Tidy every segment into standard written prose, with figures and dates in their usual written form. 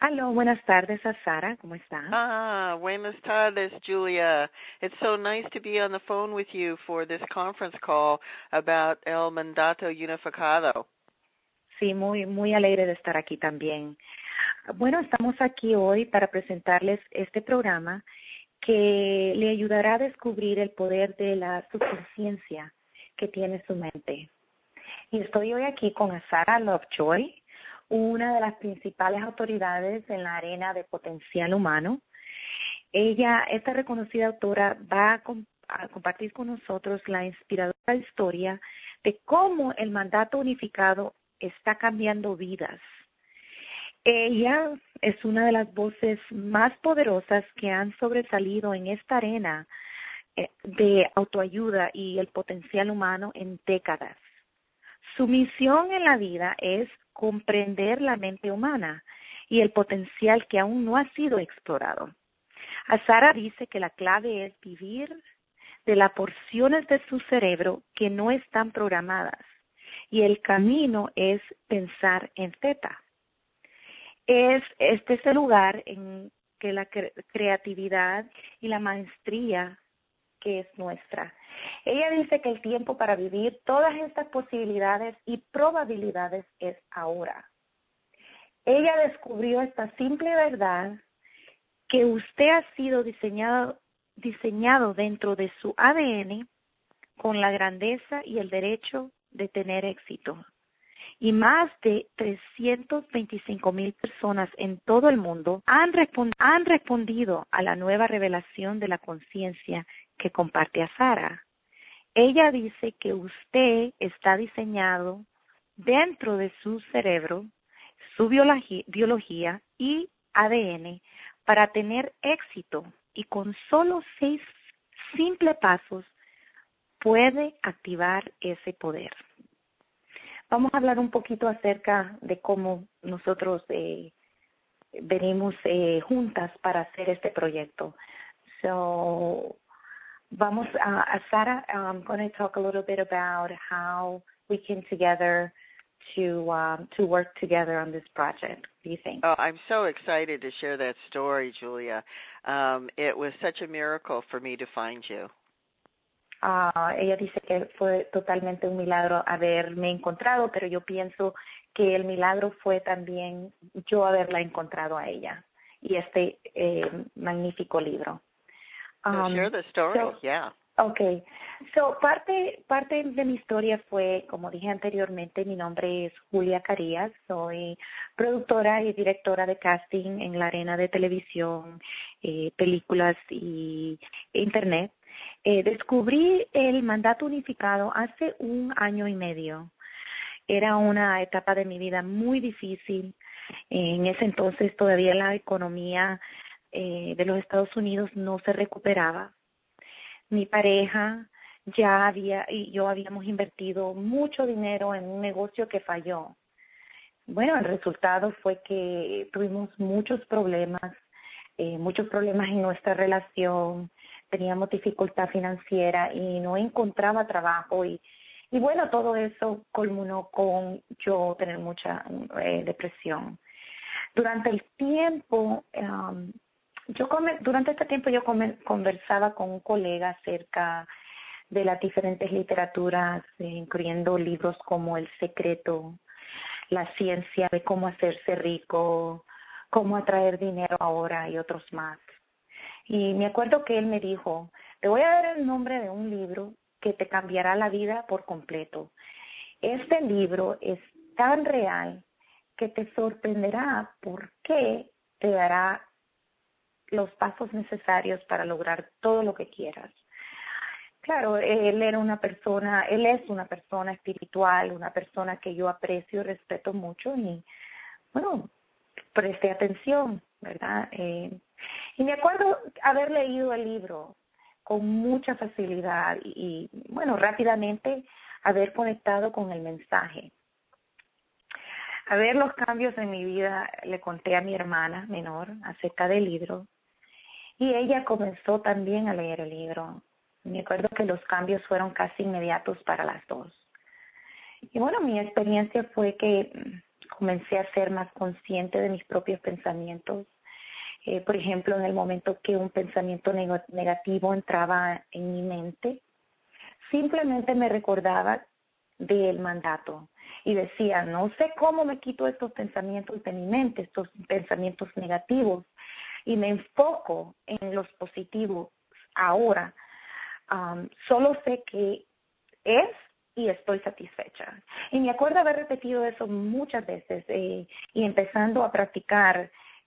Aló, buenas tardes a Sara, ¿cómo está? Buenas tardes, Julia. It's so nice to be on the phone with you for this conference call about El Mandato Unificado. Sí, muy alegre de estar aquí también. Bueno, estamos aquí hoy para presentarles este programa que le ayudará a descubrir el poder de la subconsciencia que tiene su mente. Y estoy hoy aquí con Sara Lovejoy, una de las principales autoridades en la arena de potencial humano. Esta reconocida autora, va a compartir con nosotros la inspiradora historia de cómo el mandato unificado está cambiando vidas. Ella es una de las voces más poderosas que han sobresalido en esta arena de autoayuda y el potencial humano en décadas. Su misión en la vida es comprender la mente humana y el potencial que aún no ha sido explorado. Sara dice que la clave es vivir de las porciones de su cerebro que no están programadas y el camino es pensar en teta. Este es el lugar en que la creatividad y la maestría que es nuestra. Ella dice que el tiempo para vivir todas estas posibilidades y probabilidades es ahora. Ella descubrió esta simple verdad que usted ha sido diseñado dentro de su ADN con la grandeza y el derecho de tener éxito. Y más de 325,000 personas en todo el mundo han respondido a la nueva revelación de la conciencia que comparte a Sara. Ella dice que usted está diseñado dentro de su cerebro, su biología y ADN para tener éxito y con solo 6 simples pasos puede activar ese poder. Vamos a hablar un poquito acerca de cómo nosotros venimos juntas para hacer este proyecto. So, vamos a Sara, I'm going to talk a little bit about how we came together to work together on this project. What do you think? Oh, I'm so excited to share that story, Julia. It was such a miracle for me to find you. Ella dice que fue totalmente un milagro haberme encontrado, pero yo pienso que el milagro fue también yo haberla encontrado a ella y este magnífico libro. So share the story, yeah. Okay, so parte de mi historia fue, como dije anteriormente, mi nombre es Julia Carías, soy productora y directora de casting en la arena de televisión, películas y internet. Descubrí el mandato unificado hace 1 año y medio. Era una etapa de mi vida muy difícil. En ese entonces todavía la economía de los Estados Unidos no se recuperaba. Mi pareja y yo habíamos invertido mucho dinero en un negocio que falló. Bueno, el resultado fue que tuvimos muchos problemas en nuestra relación, teníamos dificultad financiera y no encontraba trabajo y bueno, todo eso culminó con yo tener mucha depresión. Durante el tiempo, durante este tiempo yo conversaba con un colega acerca de las diferentes literaturas, incluyendo libros como El Secreto, La Ciencia de Cómo Hacerse Rico, Cómo Atraer Dinero Ahora y otros más. Y me acuerdo que él me dijo, te voy a dar el nombre de un libro que te cambiará la vida por completo. Este libro es tan real que te sorprenderá porque te dará los pasos necesarios para lograr todo lo que quieras. Claro, él es una persona espiritual, una persona que yo aprecio y respeto mucho y, bueno, presté atención, ¿verdad? Y me acuerdo haber leído el libro con mucha facilidad y, bueno, rápidamente haber conectado con el mensaje. A ver los cambios en mi vida, le conté a mi hermana menor acerca del libro y ella comenzó también a leer el libro. Me acuerdo que los cambios fueron casi inmediatos para las dos. Y bueno, mi experiencia fue que comencé a ser más consciente de mis propios pensamientos. Por ejemplo, en el momento que un pensamiento negativo entraba en mi mente, simplemente me recordaba del mandato y decía, no sé cómo me quito estos pensamientos de mi mente, estos pensamientos negativos, y me enfoco en los positivos ahora. Solo sé que es y estoy satisfecha. Y me acuerdo haber repetido eso muchas veces y empezando a practicar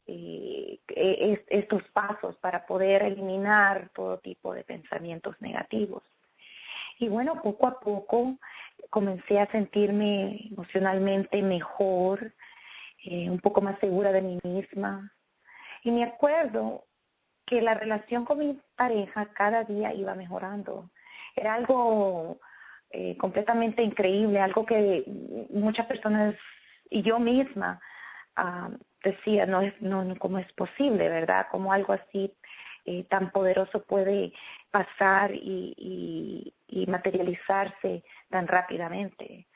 estos pasos para poder eliminar todo tipo de pensamientos negativos. Y bueno, poco a poco comencé a sentirme emocionalmente mejor, un poco más segura de mí misma. Y me acuerdo que la relación con mi pareja cada día iba mejorando. Era algo completamente increíble, algo que muchas personas y yo misma decía, ¿cómo es posible, verdad? ¿Cómo algo así tan poderoso puede pasar y materializarse tan rápidamente?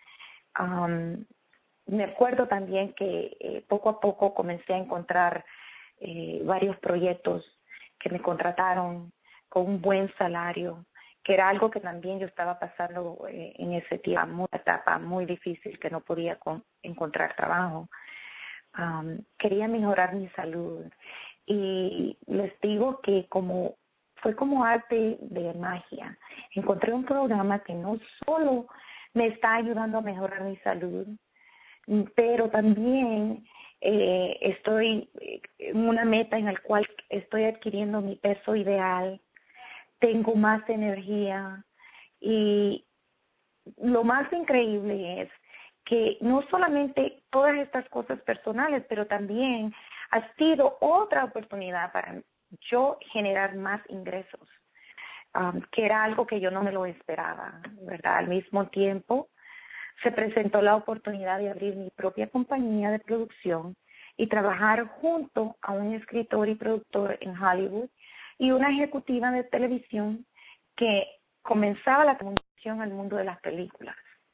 Me acuerdo también que poco a poco comencé a encontrar varios proyectos que me contrataron con un buen salario, que era algo que también yo estaba pasando en ese tiempo, una etapa muy difícil que no podía encontrar trabajo. Quería mejorar mi salud y les digo que fue como arte de magia. Encontré un programa que no solo me está ayudando a mejorar mi salud, pero también estoy en una meta en la cual estoy adquiriendo mi peso ideal, tengo más energía y lo más increíble es que no solamente todas estas cosas personales, pero también ha sido otra oportunidad para yo generar más ingresos, que era algo que yo no me lo esperaba, ¿verdad? Al mismo tiempo, se presentó la oportunidad de abrir mi propia compañía de producción y trabajar junto a un escritor y productor en Hollywood y una ejecutiva de televisión que comenzaba la transición al mundo de las películas.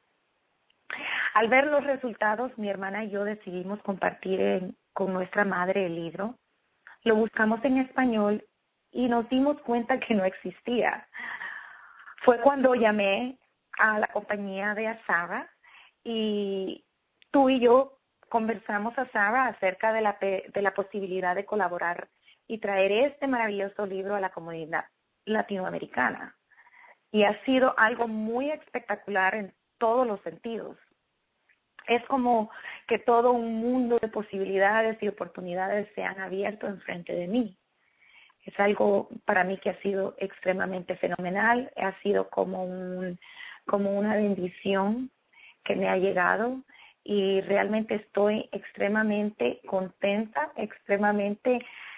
Al ver los resultados, mi hermana y yo decidimos compartir con nuestra madre el libro. Lo buscamos en español y nos dimos cuenta que no existía. Fue cuando llamé a la compañía de Azara y tú y yo conversamos a Sara acerca de la posibilidad de colaborar y traer este maravilloso libro a la comunidad latinoamericana. Y ha sido algo muy espectacular en todos los sentidos. Es como que todo un mundo de posibilidades y oportunidades se han abierto enfrente de mí. Es algo para mí que ha sido extremadamente fenomenal, ha sido como una bendición que me ha llegado y realmente estoy extremadamente contenta, extremadamente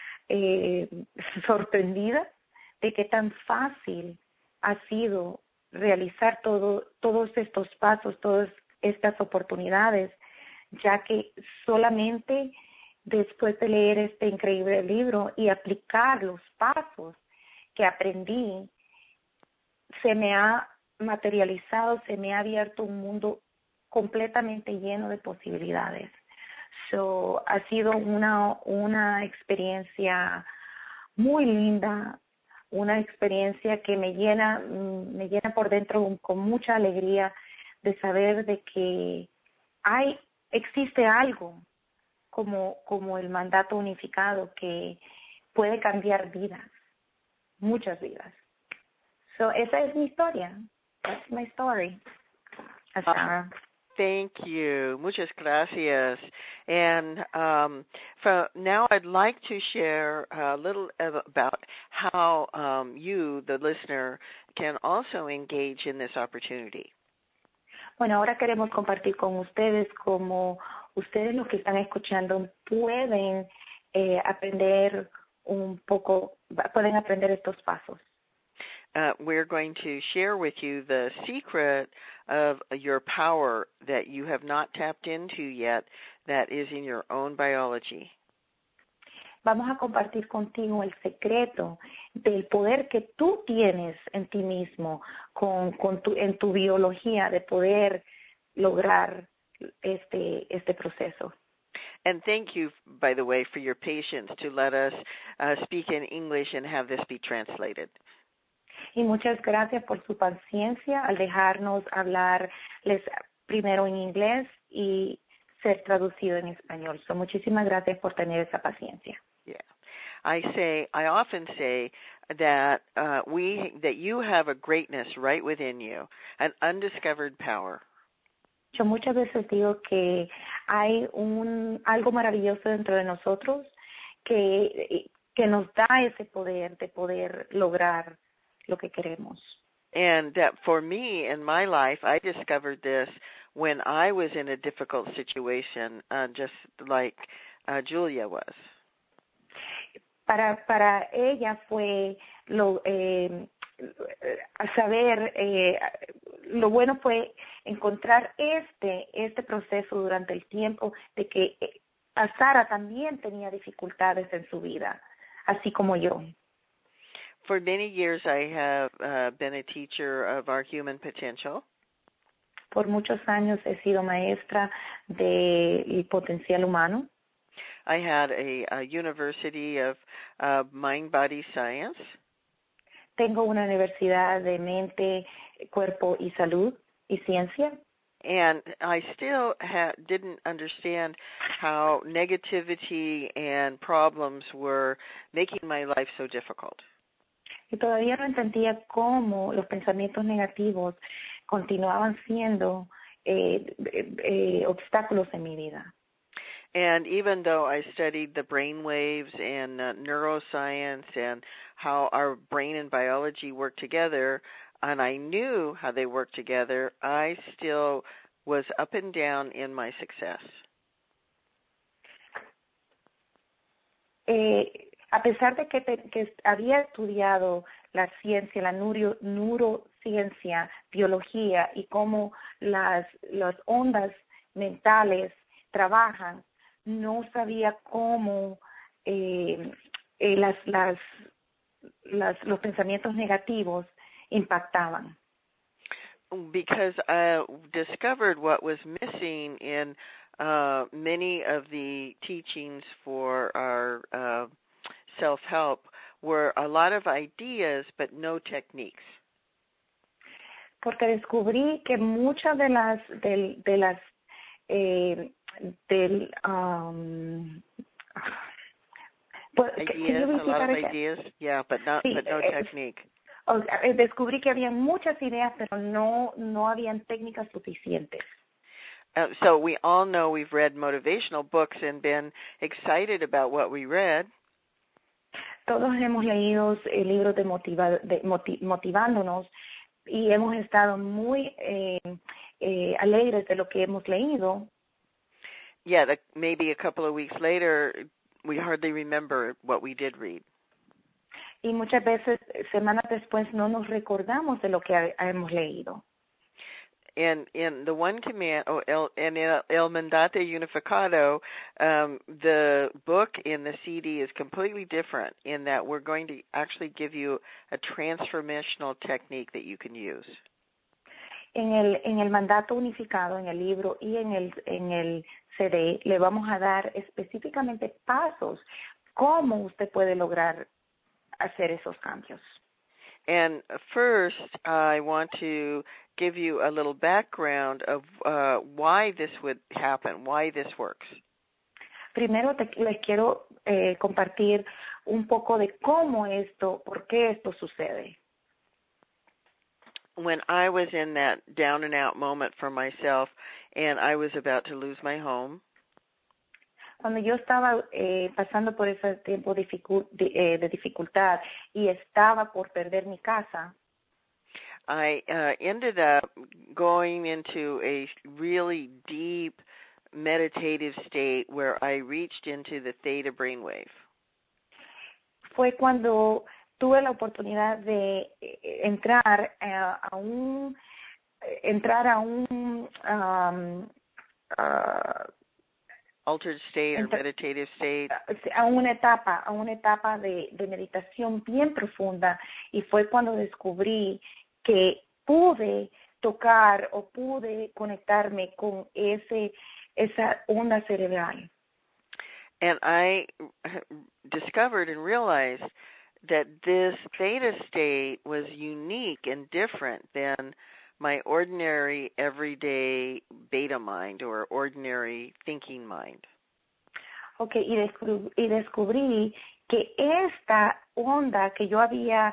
sorprendida de qué tan fácil ha sido realizar todos estos pasos, todas estas oportunidades, ya que solamente después de leer este increíble libro y aplicar los pasos que aprendí, se me ha materializado, se me ha abierto un mundo completamente lleno de posibilidades. Ha sido una experiencia muy linda, una experiencia que me llena por dentro con mucha alegría de saber de que existe algo como el mandato unificado que puede cambiar vidas, muchas vidas. Esa es mi historia. That's my story. Azara. Thank you. Muchas gracias. And now I'd like to share a little about how you, the listener, can also engage in this opportunity. Bueno, ahora queremos compartir con ustedes cómo ustedes los que están escuchando pueden aprender un poco, pueden aprender estos pasos. We're going to share with you the secret of your power that you have not tapped into yet, that is in your own biology. Vamos a compartir contigo el secreto del poder que tú tienes en ti mismo, en tu biología, de poder lograr este proceso. And thank you, by the way, for your patience to let us speak in English and have this be translated. Y muchas gracias por su paciencia al dejarnos hablarles primero en inglés y ser traducido en español. So, muchísimas gracias por tener esa paciencia. Yeah, I often say that that you have a greatness right within you, an undiscovered power. Yo muchas veces digo que hay algo maravilloso dentro de nosotros que nos da ese poder de poder lograr lo que queremos. And that for me in my life, I discovered this when I was in a difficult situation, just like Julia was. Para ella fue lo bueno fue encontrar este proceso durante el tiempo de que Sara también tenía dificultades en su vida, así como yo. For many years, I have been a teacher of our human potential. Por muchos años he sido maestra del potencial humano. I had a University of Mind-Body Science. Tengo una universidad de mente, cuerpo y salud y ciencia. And I still didn't understand how negativity and problems were making my life so difficult. Y todavía no entendía cómo los pensamientos negativos continuaban siendo obstáculos en mi vida. And even though I studied the brain waves and neuroscience and how our brain and biology work together, and I knew how they work together, I still was up and down in my success. A pesar de que había estudiado la ciencia, la neurociencia, biología y cómo las ondas mentales trabajan, no sabía cómo los pensamientos negativos impactaban. Because I discovered what was missing in many of the teachings for our self-help were a lot of ideas but no techniques. Porque descubrí que muchas de las ideas, a lot of ideas, yeah, but no technique. Descubrí que había muchas ideas, pero no habían técnicas suficientes. So we all know we've read motivational books and been excited about what we read. Todos hemos leído libros motivándonos y hemos estado muy alegres de lo que hemos leído. Yeah, maybe a couple of weeks later, we hardly remember what we did read. Y muchas veces, semanas después, no nos recordamos de lo que hemos leído. And in the one command, in El Mandate Unificado, the book in the CD is completely different in that we're going to actually give you a transformational technique that you can use. En el mandato unificado, en el libro y en el CD, le vamos a dar específicamente pasos cómo usted puede lograr hacer esos cambios. And first, I want to give you a little background of why this would happen, why this works. Primero les quiero compartir un poco de por qué esto sucede. When I was in that down and out moment for myself and I was about to lose my home, cuando yo estaba pasando por ese tiempo de dificultad y estaba por perder mi casa, I ended up going into a really deep meditative state where I reached into the theta brainwave. Fue cuando tuve la oportunidad de entrar a un altered state or meditative state. A una etapa de meditación bien profunda, y fue cuando descubrí que pude tocar o pude conectarme con esa onda cerebral. And I discovered and realized that this theta state was unique and different than my ordinary, everyday beta mind or ordinary thinking mind. Okay, y descubrí que esta onda que yo había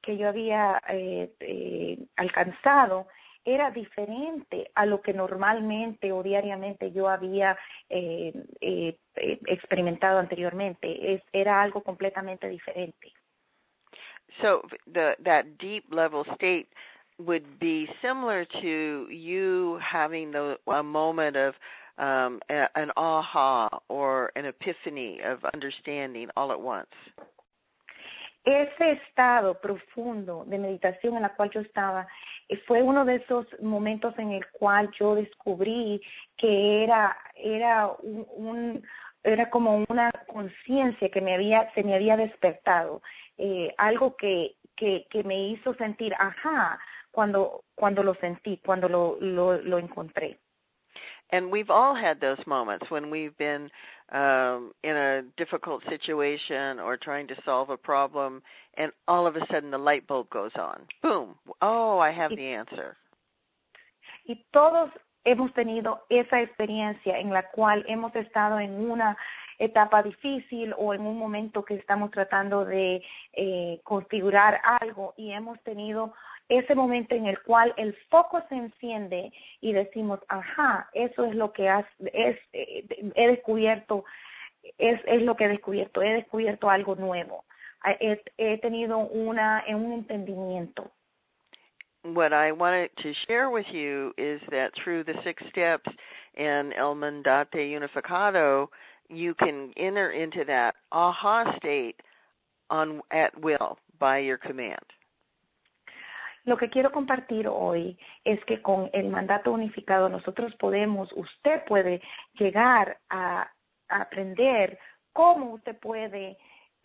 alcanzado era diferente a lo que normalmente o diariamente yo había experimentado anteriormente. Era algo completamente diferente. So that deep level state would be similar to you having a moment of an aha or an epiphany of understanding all at once. Ese estado profundo de meditación en la cual yo estaba fue uno de esos momentos en el cual yo descubrí que era como una conciencia que se me había despertado, algo que me hizo sentir ajá cuando lo sentí, cuando lo encontré. And we've all had those moments when we've been in a difficult situation or trying to solve a problem, and all of a sudden the light bulb goes on. Boom. Oh, I have the answer. Y todos hemos tenido esa experiencia en la cual hemos estado en una etapa difícil o en un momento que estamos tratando de configurar algo y hemos tenido ese momento en el cual el foco se enciende y decimos, ajá, eso es lo que he descubierto, es lo que he descubierto algo nuevo, he tenido un entendimiento. What I wanted to share with you is that through the 6 steps in El Mandate Unificado, you can enter into that aha state at will by your command. Lo que quiero compartir hoy es que con el mandato unificado usted puede llegar a aprender cómo usted puede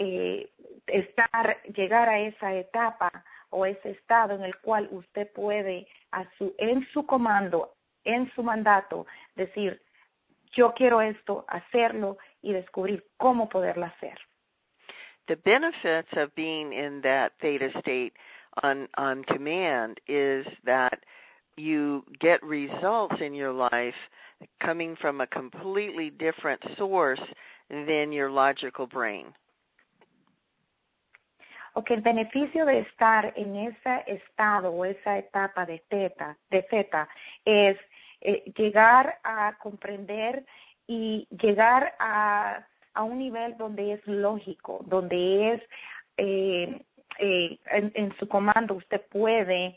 llegar a esa etapa o ese estado en el cual usted puede en su comando, en su mandato, decir, yo quiero esto, hacerlo y descubrir cómo poderlo hacer. The benefits of being in that theta state on command is that you get results in your life coming from a completely different source than your logical brain. Okay, el beneficio de estar en ese estado o esa etapa de theta es llegar a comprender y llegar a un nivel donde es lógico, donde es en su comando usted puede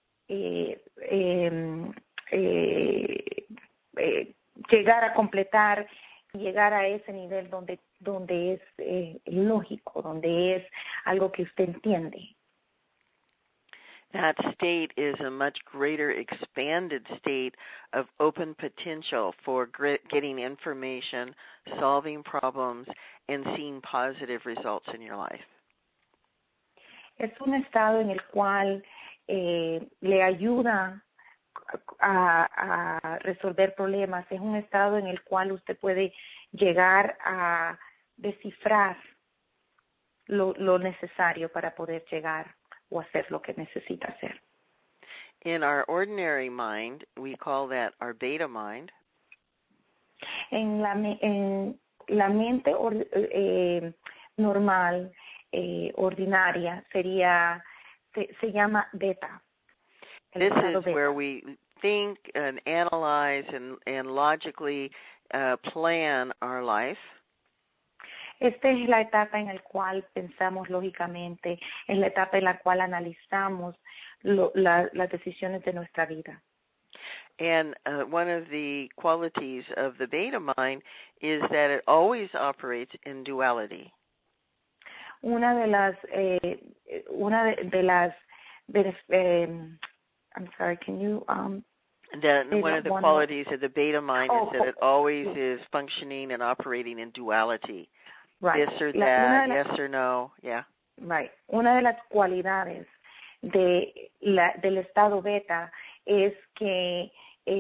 llegar a completar y llegar a ese nivel donde es lógico, donde es algo que usted entiende. That state is a much greater expanded state of open potential for getting information, solving problems, and seeing positive results in your life. Es un estado en el cual le ayuda a resolver problemas. Es un estado en el cual usted puede llegar a descifrar lo necesario para poder llegar o hacer lo que necesita hacer. In our ordinary mind, we call that our beta mind. En la mente normal, ordinaria, se llama beta. This is where we think and analyze and logically plan our life. Esta es la etapa en la cual pensamos lógicamente, es la etapa en la cual analizamos las decisiones de nuestra vida. And one of the qualities of the beta mind is that it always operates in duality. Una de las I'm sorry, can you one of the qualities of the beta mind is that it always is functioning and operating in duality. Right. This or that, yes or no, yeah. Right. Una de las cualidades del estado beta es que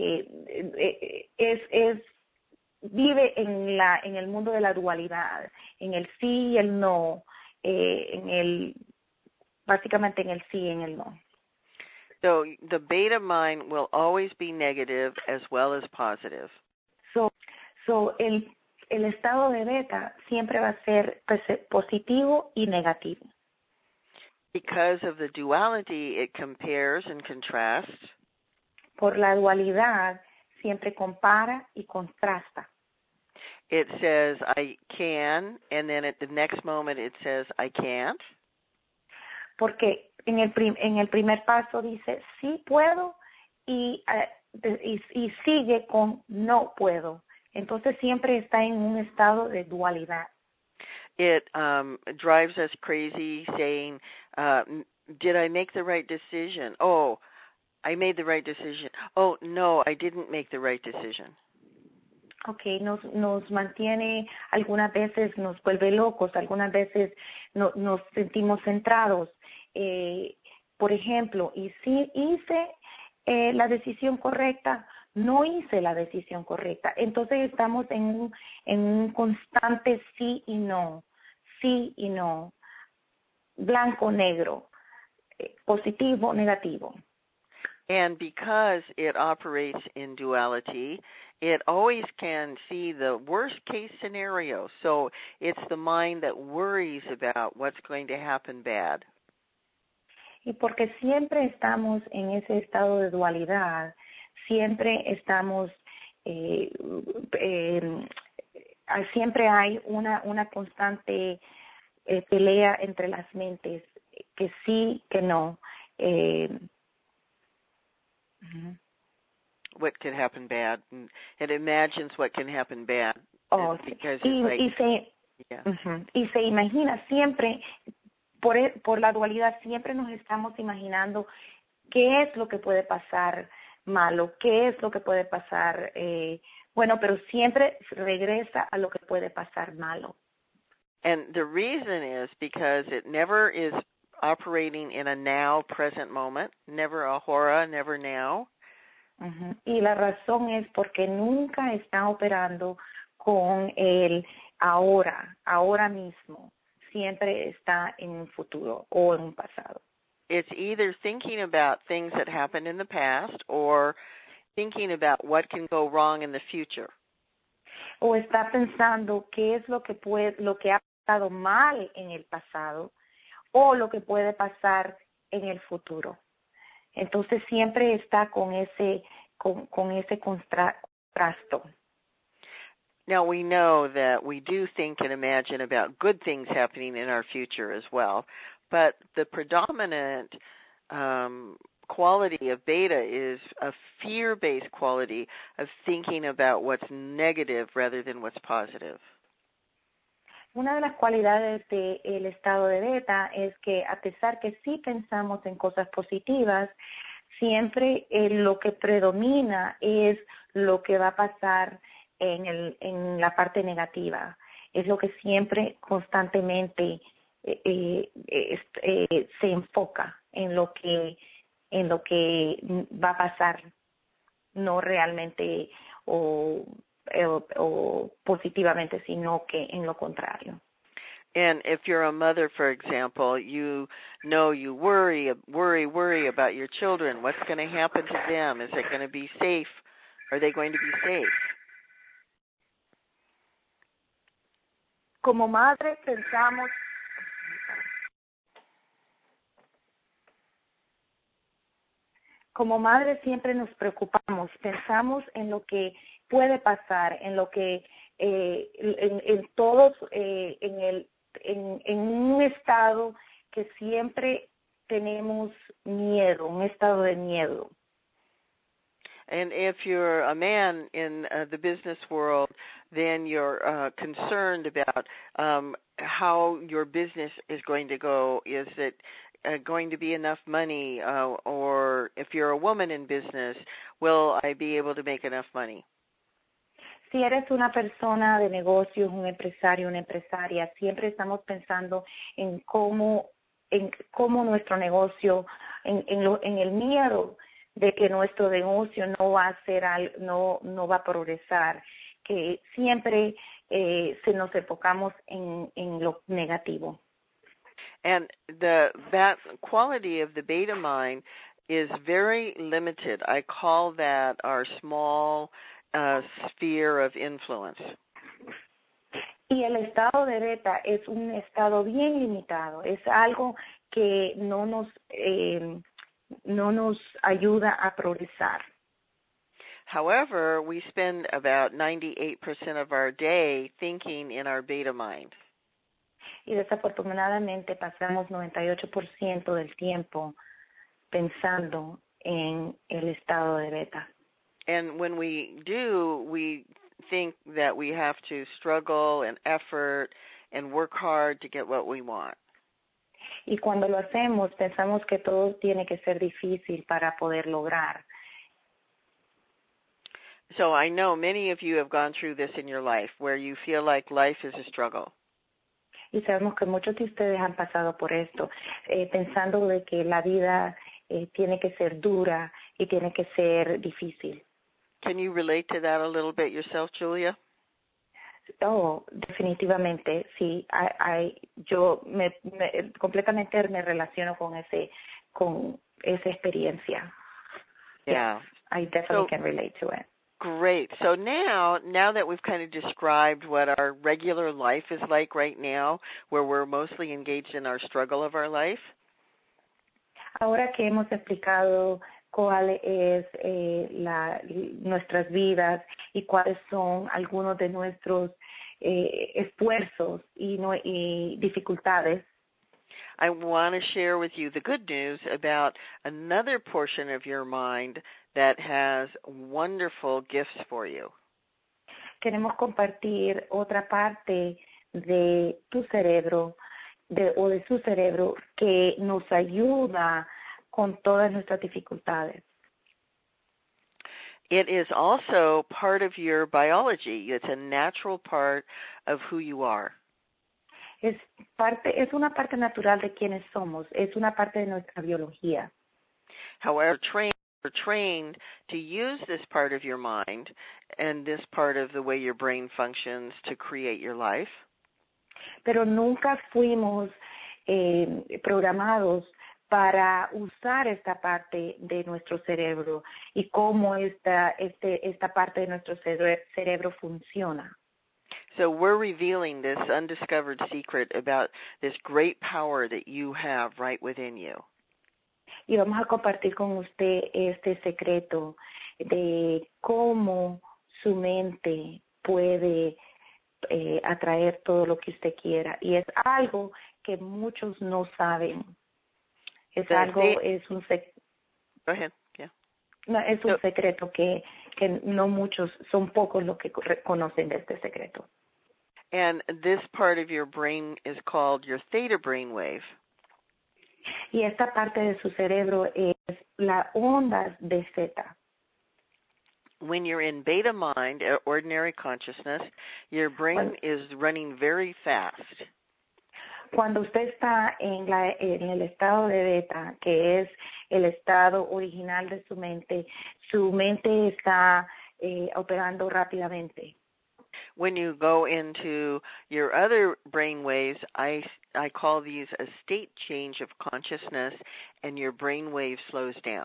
vive en el mundo de la dualidad, en el sí y el no, básicamente en el sí y en el no. So the beta mind will always be negative as well as positive. So el estado de beta siempre va a ser positivo y negativo. Because of the duality, it compares and contrasts. Por la dualidad siempre compara y contrasta. It says, I can, and then at the next moment it says, I can't. Porque en el primer paso dice, sí puedo, y sigue con no puedo. Entonces siempre está en un estado de dualidad. It drives us crazy saying, did I make the right decision? Oh, I made the right decision. Oh, no, I didn't make the right decision. Okay, nos mantiene, algunas veces nos vuelve locos, algunas veces nos sentimos centrados. Por ejemplo, y si hice la decisión correcta, no hice la decisión correcta. Entonces estamos en un constante sí y no, blanco, negro, positivo, negativo. And because it operates in duality, it always can see the worst case scenario. So it's the mind that worries about what's going to happen bad. Y porque siempre estamos en ese estado de dualidad, siempre estamos, siempre hay una constante pelea entre las mentes, que sí, que no. What could happen bad, and it imagines what can happen bad. Oh, because y se imagina siempre, por la dualidad, siempre nos estamos imaginando qué es lo que puede pasar malo, qué es lo que puede pasar bueno, pero siempre regresa a lo que puede pasar malo. And the reason is because it never is operating in a now, present moment, never ahora, never now. Y la razón es porque nunca está operando con el ahora mismo. Siempre está en un futuro o en un pasado. It's either thinking about things that happened in the past or thinking about what can go wrong in the future. O está pensando qué es lo que ha pasado mal en el pasado o lo que puede pasar en el futuro. Entonces siempre está con ese contrasto. Now we know that we do think and imagine about good things happening in our future as well, but the predominant quality of beta is a fear-based quality of thinking about what's negative rather than what's positive. Una de las cualidades del estado de beta es que a pesar que sí pensamos en cosas positivas, siempre lo que predomina es lo que va a pasar en la parte negativa. Es lo que siempre constantemente se enfoca en lo que va a pasar, no realmente o positivamente, sino que en lo contrario. And if you're a mother, for example, you know you worry about your children. What's going to happen to them? Is it going to be safe? Are they going to be safe? Como madre siempre nos preocupamos, pensamos en lo que puede pasar, en lo que en todos en un estado que siempre tenemos miedo, un estado de miedo. And if you're a man in the business world, then you're concerned about how your business is going to go. Is it going to be enough money? Or if you're a woman in business, will I be able to make enough money? Si eres una persona de negocios, un empresario, una empresaria, siempre estamos pensando en cómo nuestro negocio, en el miedo de que nuestro negocio no va a ser no va a progresar, que siempre se nos enfocamos en lo negativo. And that quality of the beta mind is very limited. I call that our small sphere of influence. Y el estado de beta es un estado bien limitado, es algo que no nos ayuda a progresar. However, we spend about 98% of our day thinking in our beta mind. Y desafortunadamente pasamos 98% del tiempo pensando en el estado de beta. And when we do, we think that we have to struggle and effort and work hard to get what we want. Y cuando lo hacemos, pensamos que todo tiene que ser difícil para poder lograr. So I know many of you have gone through this in your life, where you feel like life is a struggle. Y sabemos que muchos de ustedes han pasado por esto, pensando de que la vida tiene que ser dura y tiene que ser difícil. Can you relate to that a little bit yourself, Julia? Oh, definitivamente, sí. Yo completamente me relaciono con esa experiencia. Yeah. Yes, I definitely can relate to it. Great. So now that we've kind of described what our regular life is like right now, where we're mostly engaged in our struggle of our life. Ahora que hemos explicado cuál es nuestras vidas y cuáles son algunos de nuestros esfuerzos y dificultades, I want to share with you the good news about another portion of your mind that has wonderful gifts for you. Queremos compartir otra parte de tu cerebro o de su cerebro que nos ayuda con todas nuestras dificultades. It is also part of your biology. It's a natural part of who you are. Es una parte natural de quienes somos, es una parte de nuestra biología. However, we're trained to use this part of your mind and this part of the way your brain functions to create your life. Pero nunca fuimos programados para usar esta parte de nuestro cerebro y cómo esta parte de nuestro cerebro funciona. So we're revealing this undiscovered secret about this great power that you have right within you. Y vamos a compartir con usted este secreto de cómo su mente puede atraer todo lo que usted quiera. Y es algo que muchos no saben. Es un secreto. Go ahead. Yeah. No, es un secreto que no muchos, son pocos los que conocen de este secreto. And this part of your brain is called your theta brainwave. Y esta parte de su cerebro es la onda de zeta. When you're in beta mind, ordinary consciousness, your brain is running very fast. Cuando usted está en el estado de beta, que es el estado original de su mente está operando rápidamente. When you go into your other brain waves, I call these a state change of consciousness, and your brain wave slows down.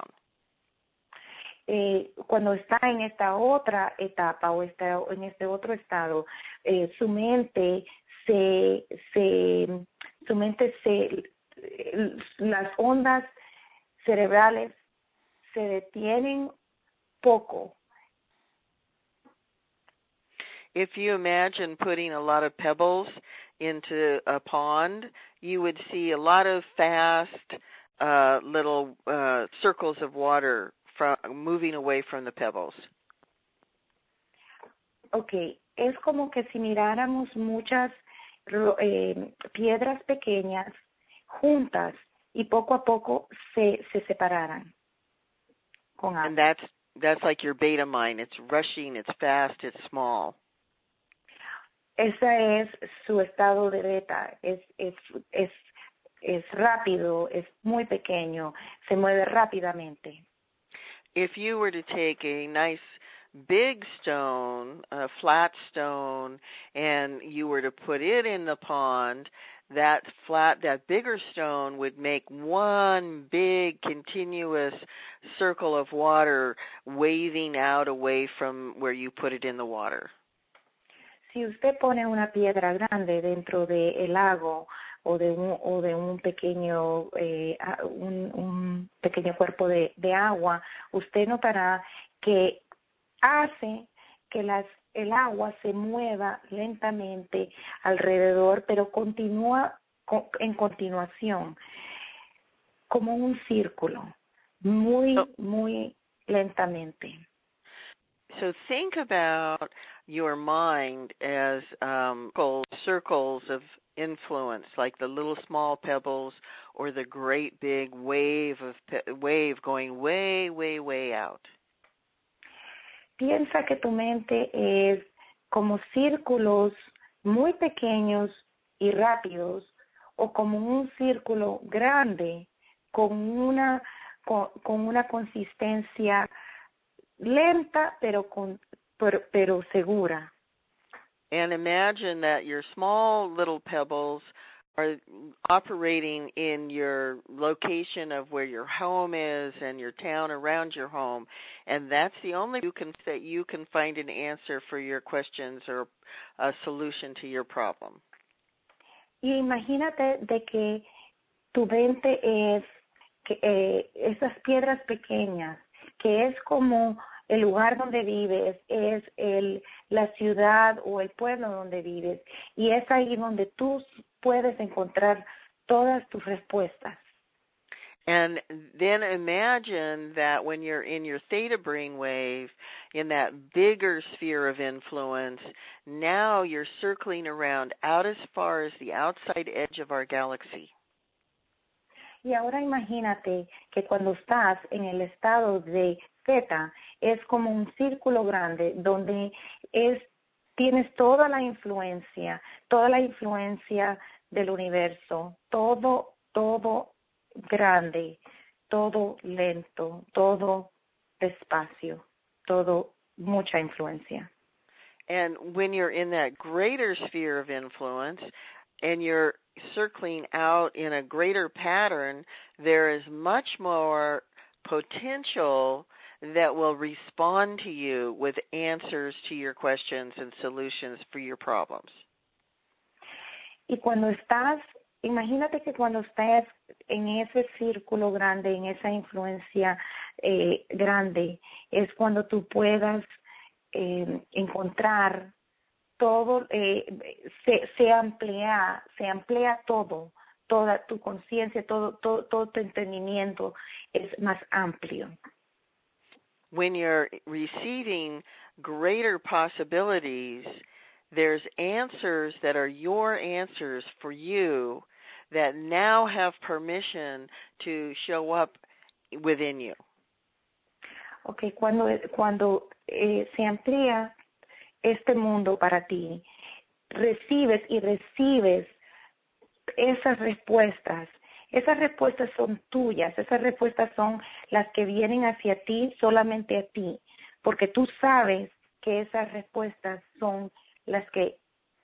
Cuando está en esta otra etapa o en este otro estado, su mente las ondas cerebrales se detienen poco. If you imagine putting a lot of pebbles into a pond, you would see a lot of fast little circles of water moving away from the pebbles. Okay, es como que si miráramos muchas piedras pequeñas juntas y poco a poco se separaran con agua. And that's like your beta mind. It's rushing, it's fast, it's small. Ese es su estado de beta, es rápido, es muy pequeño, se mueve rápidamente. if you were to take a nice big stone, a flat stone, and you were to put it in the pond, that bigger stone would make one big continuous circle of water waving out away from where you put it in the water. Si usted pone una piedra grande dentro del lago o de un pequeño un pequeño cuerpo de agua, usted notará que hace que el agua se mueva lentamente alrededor, pero continúa en continuación, como un círculo, muy lentamente. So think about your mind as circles of influence, like the little small pebbles or the great big wave going way, way, way out. Piensa que tu mente es como círculos muy pequeños y rápidos, o como un círculo grande con una consistencia lenta pero segura. And imagine that your small little pebbles are operating in your location of where your home is and your town around your home, and that's the only that you can find an answer for your questions or a solution to your problem. Y imagínate de que tu mente es esas piedras pequeñas, que es como el lugar donde vives, es la ciudad o el pueblo donde vives, y es ahí donde tú puedes encontrar todas tus respuestas. And then imagine that when you're in your theta brainwave, in that bigger sphere of influence, now you're circling around out as far as the outside edge of our galaxy. Y ahora imagínate que cuando estás en el estado de Theta, es como un círculo grande donde tienes toda la influencia del universo, todo grande, todo lento, todo despacio, todo mucha influencia. And when you're in that greater sphere of influence and you're circling out in a greater pattern, there is much more potential that will respond to you with answers to your questions and solutions for your problems. Y imagínate que cuando estás en ese círculo grande, en esa influencia grande, es cuando tú puedas encontrar todo, se amplía todo, toda tu conciencia, todo tu entendimiento es más amplio. When you're receiving greater possibilities, there's answers that are your answers for you that now have permission to show up within you. Okay, cuando se amplía este mundo para ti, recibes esas respuestas. Esas respuestas son tuyas, esas respuestas son las que vienen hacia ti, solamente a ti, porque tú sabes que esas respuestas son las que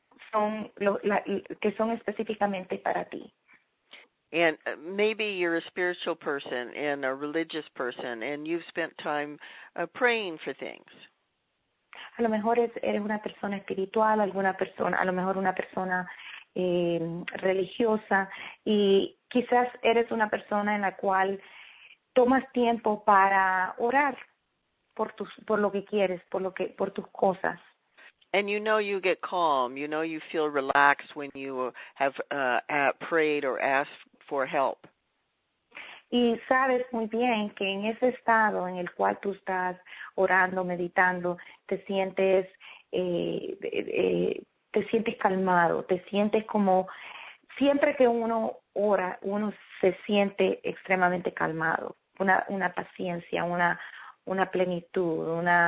son específicamente para ti. And maybe you're a spiritual person and a religious person, and you've spent time praying for things. A lo mejor eres una persona espiritual, a lo mejor una persona religiosa, y quizás eres una persona en la cual tomas tiempo para orar por lo que quieres, por tus cosas. And you get calm, you feel relaxed when you have prayed or asked for help. Y sabes muy bien que en ese estado en el cual tú estás orando, meditando, te sientes calmado, te sientes como, siempre que uno ora, uno se siente extremadamente calmado, una paciencia, una plenitud,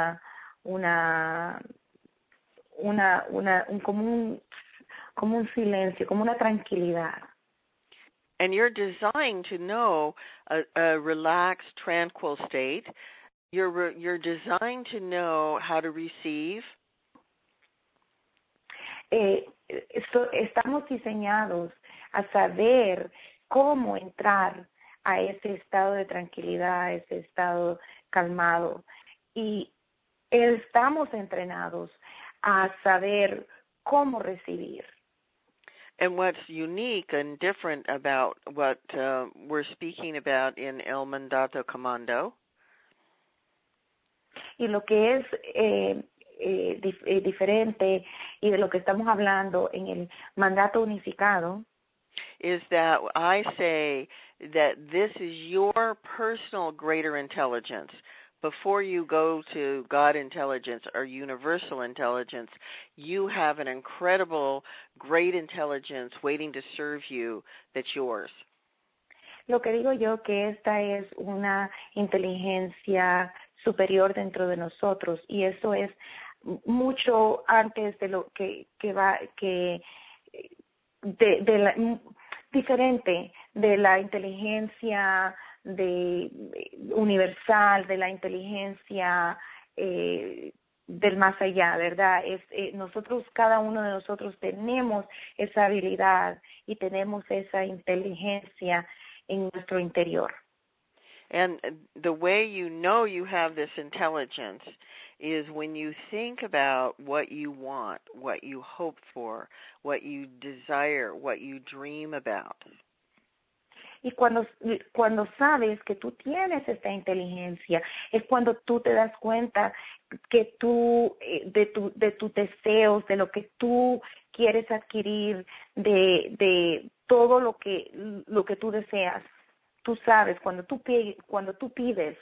como un silencio, como una tranquilidad. And you're designed to know a relaxed, tranquil state. You're designed to know how to receive. Estamos diseñados a saber cómo entrar a ese estado de tranquilidad, a ese estado calmado. Y estamos entrenados a saber cómo recibir. And what's unique and different about what we're speaking about in El Mandato Commando? Y lo que es diferente y de lo que estamos hablando en el mandato unificado is that I say that this is your personal greater intelligence. Before you go to God intelligence or universal intelligence, you have an incredible, great intelligence waiting to serve you that's yours. Lo que digo yo que esta es una inteligencia superior dentro de nosotros y eso es mucho antes de lo que diferente de la inteligencia universal, de la inteligencia del más allá, ¿verdad? Nosotros, cada uno de nosotros tenemos esa habilidad y tenemos esa inteligencia en nuestro interior. And the way you know you have this intelligence is when you think about what you want, what you hope for, what you desire, what you dream about. Y cuando sabes que tú tienes esta inteligencia, es cuando tú te das cuenta que tú, de tus deseos, de lo que tú quieres adquirir, de todo lo que tú deseas. Tú sabes, cuando tú pides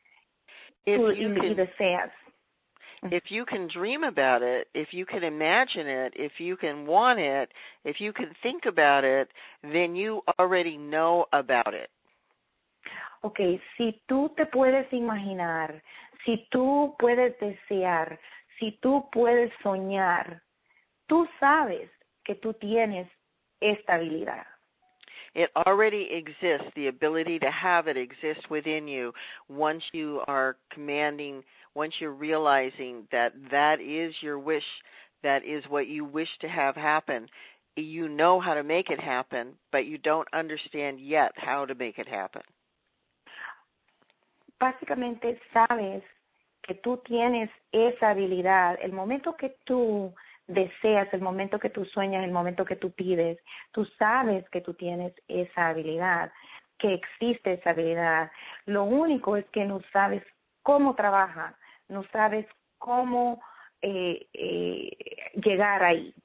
y deseas. If you can dream about it, if you can imagine it, if you can want it, if you can think about it, then you already know about it. Okay, si tú te puedes imaginar, si tú puedes desear, si tú puedes soñar, tú sabes que tú tienes esta habilidad. It already exists. The ability to have it exists within you once you are commanding, once you're realizing that that is your wish, that is what you wish to have happen. You know how to make it happen, but you don't understand yet how to make it happen. Básicamente sabes que tú tienes esa habilidad. El momento que tú deseas, el momento que tú sueñas, el momento que tú pides, tú sabes que tú tienes esa habilidad, que existe esa habilidad. Lo único es que no sabes cómo trabaja, no sabes cómo llegar ahí.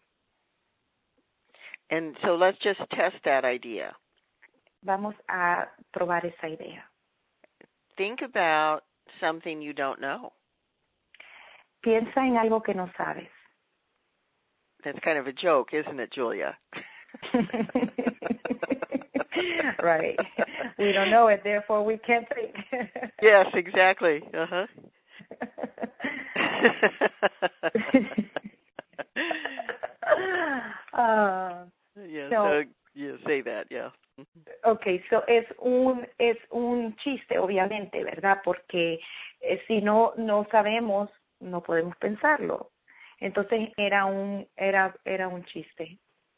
And so let's just test that idea. Vamos a probar esa idea. Think about something you don't know. Piensa en algo que no sabes. That's kind of a joke, isn't it, Julia? Right. We don't know it, therefore we can't think. Yes, exactly. Uh-huh. So yeah, say that, yeah. Okay, so es un chiste, obviamente, ¿verdad? Porque si no sabemos, no podemos pensarlo. Entonces era un chiste.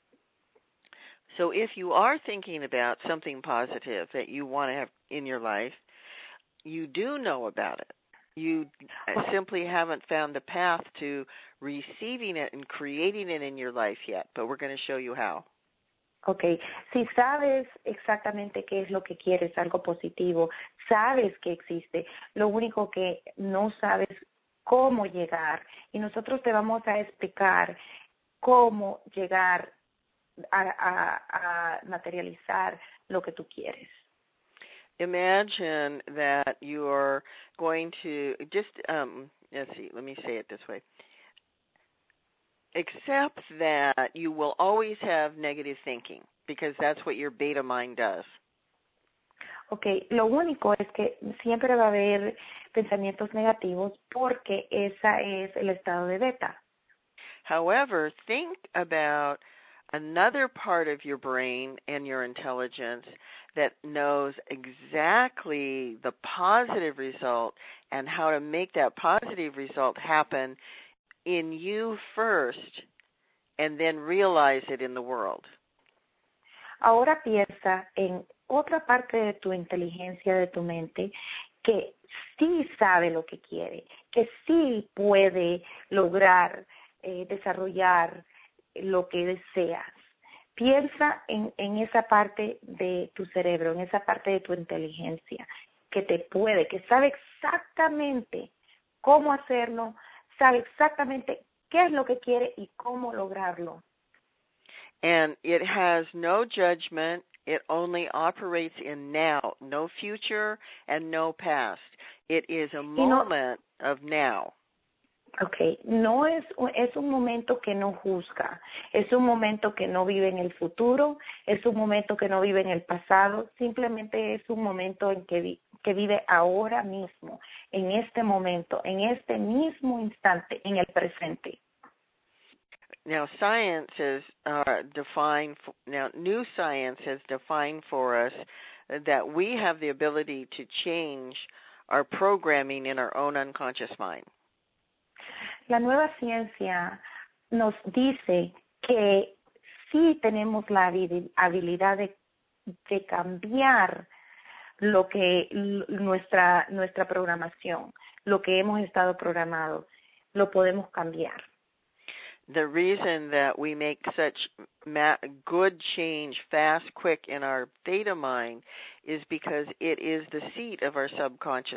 So if you are thinking about something positive that you want to have in your life, you do know about it. You simply haven't found the path to receiving it and creating it in your life yet, but we're going to show you how. Okay, si sabes exactamente qué es lo que quieres, algo positivo, sabes que existe, lo único que no sabes cómo llegar, y nosotros te vamos a explicar cómo llegar a materializar lo que tú quieres. Imagine that you're going to just, let's see, let me say it this way. Accept that you will always have negative thinking because that's what your beta mind does. Okay, lo único es que siempre va a haber pensamientos negativos porque esa es el estado de beta. However, think about another part of your brain and your intelligence that knows exactly the positive result and how to make that positive result happen in you first and then realize it in the world. Ahora piensa en otra parte de tu inteligencia, de tu mente, que sí sabe lo que quiere, que sí puede lograr desarrollar lo que deseas. Piensa en esa parte de tu cerebro, en esa parte de tu inteligencia, que te puede, que sabe exactamente cómo hacerlo, sabe exactamente qué es lo que quiere y cómo lograrlo. And it has no judgment. It only operates in now, no future and no past. It is a moment of now. Okay, no es un momento que no juzga, es un momento que no vive en el futuro, es un momento que no vive en el pasado, simplemente es un momento en que vive ahora mismo, en este momento, en este mismo instante, en el presente. Now, new science has defined for us that we have the ability to change our programming in our own unconscious mind. La nueva ciencia nos dice que sí tenemos la habilidad de cambiar lo que nuestra programación, lo que hemos estado programados, lo podemos cambiar. The reason that we make such good change fast, quick in our theta mind is because it is the seat of our subconscious.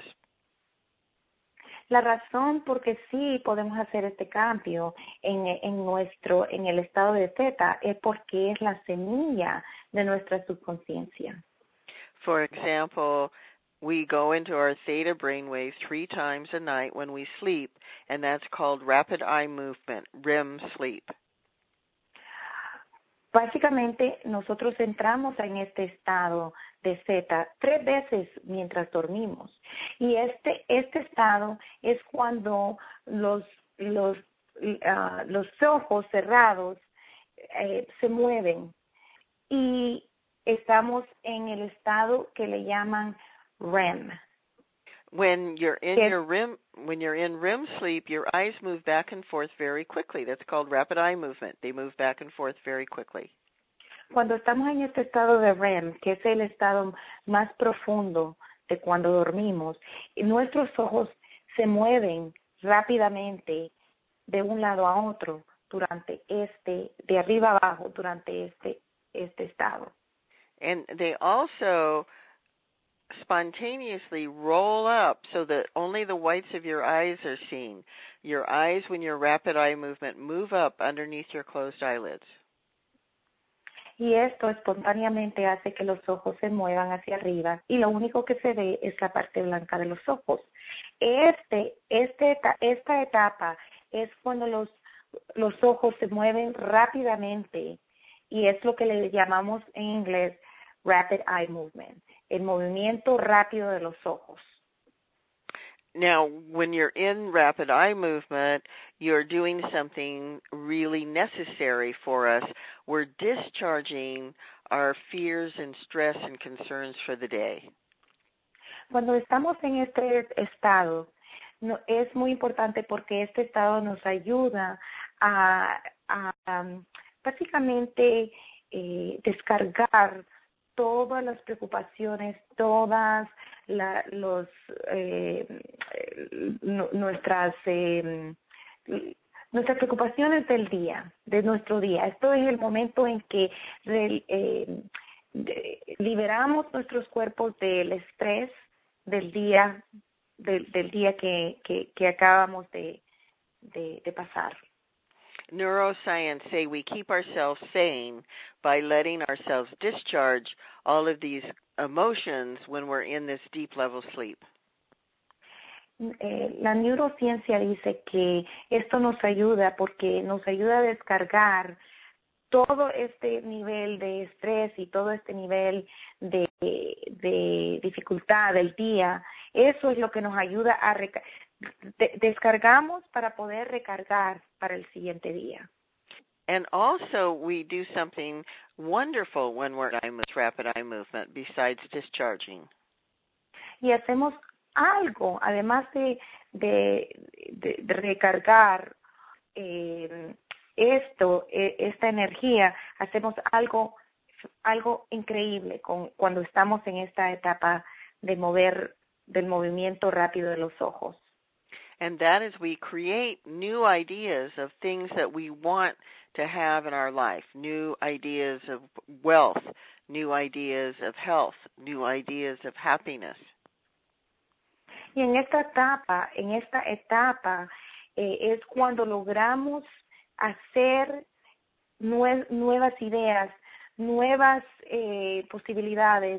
La razón por que sí podemos hacer este cambio en el estado de theta es porque es la semilla de nuestra subconsciencia. For example, we go into our theta brainwave 3 times a night when we sleep, and that's called rapid eye movement, REM sleep. Básicamente, nosotros entramos en este estado de theta 3 veces mientras dormimos. Y este estado es cuando los ojos cerrados se mueven y estamos en el estado que le llaman REM. When you're in REM sleep, your eyes move back and forth very quickly. That's called rapid eye movement. They move back and forth very quickly. Cuando estamos en este estado de REM, que es el estado más profundo de cuando dormimos, nuestros ojos se mueven rápidamente de un lado a otro de arriba a abajo, durante este estado. And they also spontaneously roll up so that only the whites of your eyes are seen. Your eyes, when your rapid eye movement, move up underneath your closed eyelids. Y esto espontáneamente hace que los ojos se muevan hacia arriba y lo único que se ve es la parte blanca de los ojos. Esta etapa es cuando los ojos se mueven rápidamente y es lo que le llamamos en inglés rapid eye movement, el movimiento rápido de los ojos. Now, when you're in rapid eye movement, you're doing something really necessary for us. We're discharging our fears and stress and concerns for the day. Cuando estamos en este estado, es muy importante porque este estado nos ayuda a básicamente descargar todas las preocupaciones, todas nuestras preocupaciones del día, de nuestro día. Esto es el momento en que liberamos nuestros cuerpos del estrés del día que acabamos de pasar. Neuroscience say we keep ourselves sane by letting ourselves discharge all of these emotions when we're in this deep level sleep. La neurociencia dice que esto nos ayuda porque nos ayuda a descargar todo este nivel de estrés y todo este nivel de dificultad del día. Eso es lo que nos ayuda a descargamos para poder recargar para el siguiente día. And also we do something wonderful when we're in rapid eye movement besides discharging. Y hacemos algo, además de recargar esta energía, hacemos algo increíble cuando estamos en esta etapa del movimiento rápido de los ojos. And that is, we create new ideas of things that we want to have in our life, new ideas of wealth, new ideas of health, new ideas of happiness. Y en esta etapa es cuando logramos hacer nuevas ideas, nuevas posibilidades,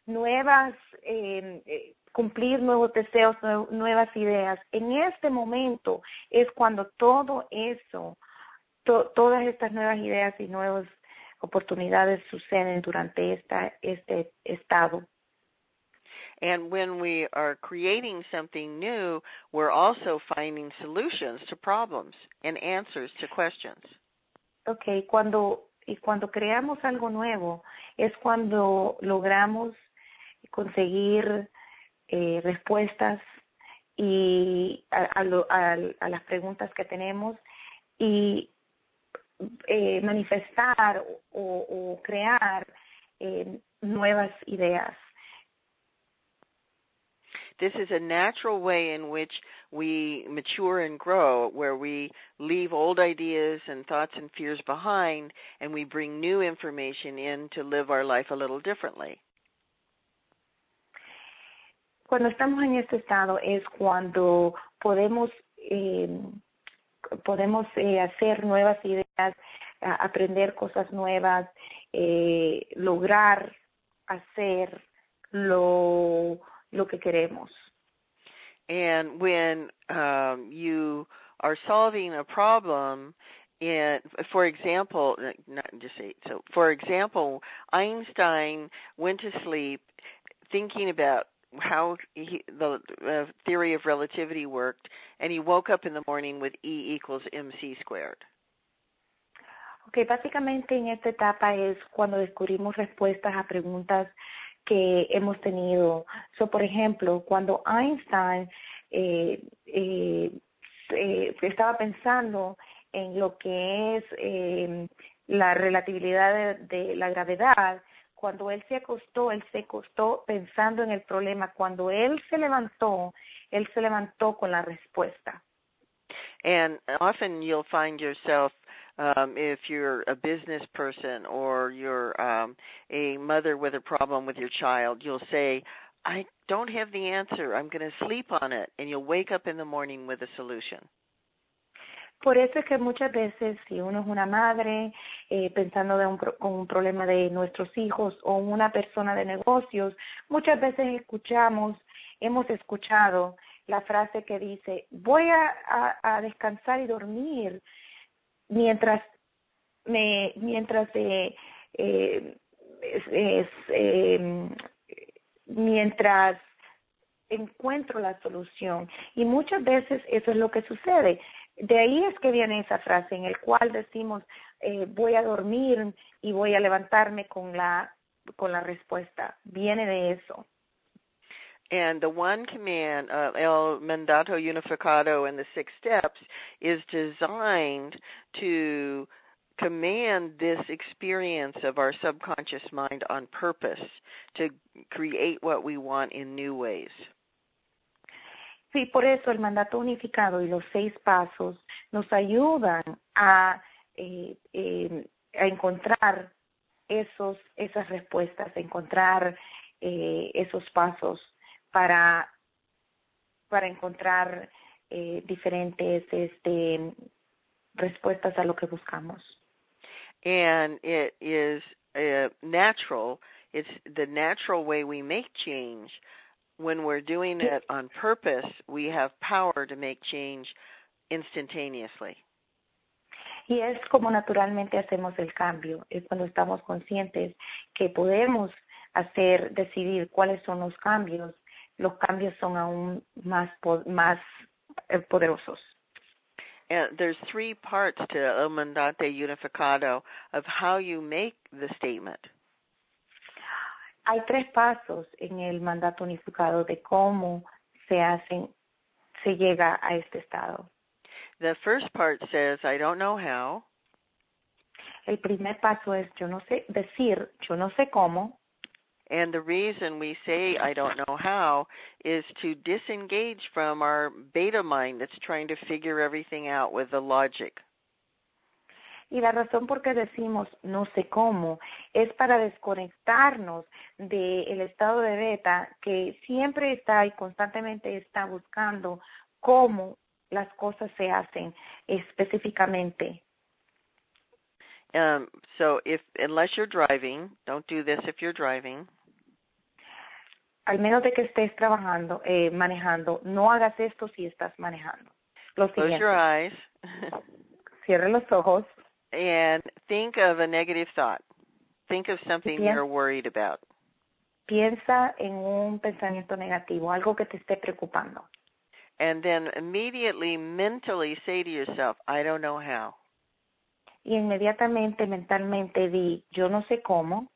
cumplir nuevos deseos, nuevas ideas. En este momento es cuando todo eso, todas estas nuevas ideas y nuevas oportunidades suceden durante este estado. And when we are creating something new, we're also finding solutions to problems and answers to questions. Okay, cuando creamos algo nuevo es cuando logramos conseguir respuestas y a las preguntas que tenemos y manifestar o crear nuevas ideas. This is a natural way in which we mature and grow, where we leave old ideas and thoughts and fears behind, and we bring new information in to live our life a little differently. Cuando estamos en este estado es cuando podemos hacer nuevas ideas, aprender cosas nuevas, lograr hacer lo que queremos. And when you are solving a problem, for example, Einstein went to sleep thinking about how the theory of relativity worked, and he woke up in the morning with E equals mc squared. Okay, básicamente en esta etapa es cuando descubrimos respuestas a preguntas que hemos tenido. Por ejemplo, cuando Einstein estaba pensando en lo que es la relatividad de la gravedad, cuando él se acostó pensando en el problema. Cuando él se levantó con la respuesta. And often you'll find yourself, if you're a business person or you're a mother with a problem with your child, you'll say, I don't have the answer, I'm going to sleep on it, and you'll wake up in the morning with a solution. Por eso es que muchas veces, si uno es una madre pensando con un problema de nuestros hijos o una persona de negocios, muchas veces hemos escuchado la frase que dice, voy a descansar y dormir mientras encuentro la solución. Y muchas veces eso es lo que sucede. De ahí es que viene esa frase en el cual decimos, voy a dormir y voy a levantarme con la respuesta. Viene de eso. And the one command, El Mandato Unificado and the 6 steps, is designed to command this experience of our subconscious mind on purpose to create what we want in new ways. Sí, por eso el mandato unificado y los 6 pasos nos ayudan a encontrar esas respuestas, a encontrar esos pasos para encontrar diferentes respuestas a lo que buscamos. And it is natural. It's the natural way we make change. When we're doing it on purpose, we have power to make change instantaneously. Y es como naturalmente hacemos el cambio. Es cuando estamos conscientes que podemos decidir cuáles son los cambios. Los cambios son aún más poderosos. And there's 3 parts to El Mandato Unificado of how you make the statement. Hay 3 pasos en el mandato unificado de cómo se llega a este estado. The first part says, I don't know how. El primer paso es yo no sé cómo. And the reason we say I don't know how is to disengage from our beta mind that's trying to figure everything out with the logic. Y la razón por qué decimos no sé cómo es para desconectarnos del estado de beta que siempre está y constantemente está buscando cómo las cosas se hacen específicamente. So unless you're driving, don't do this if you're driving. Al menos de que estés manejando, no hagas esto si estás manejando. Lo Close siguiente. your eyes. Cierre los ojos. And think of a negative thought. Think of something you're worried about. Piensa en un pensamiento negativo, algo que te esté preocupando. And then immediately mentally say to yourself, I don't know how. Y inmediatamente mentalmente di, yo no sé cómo.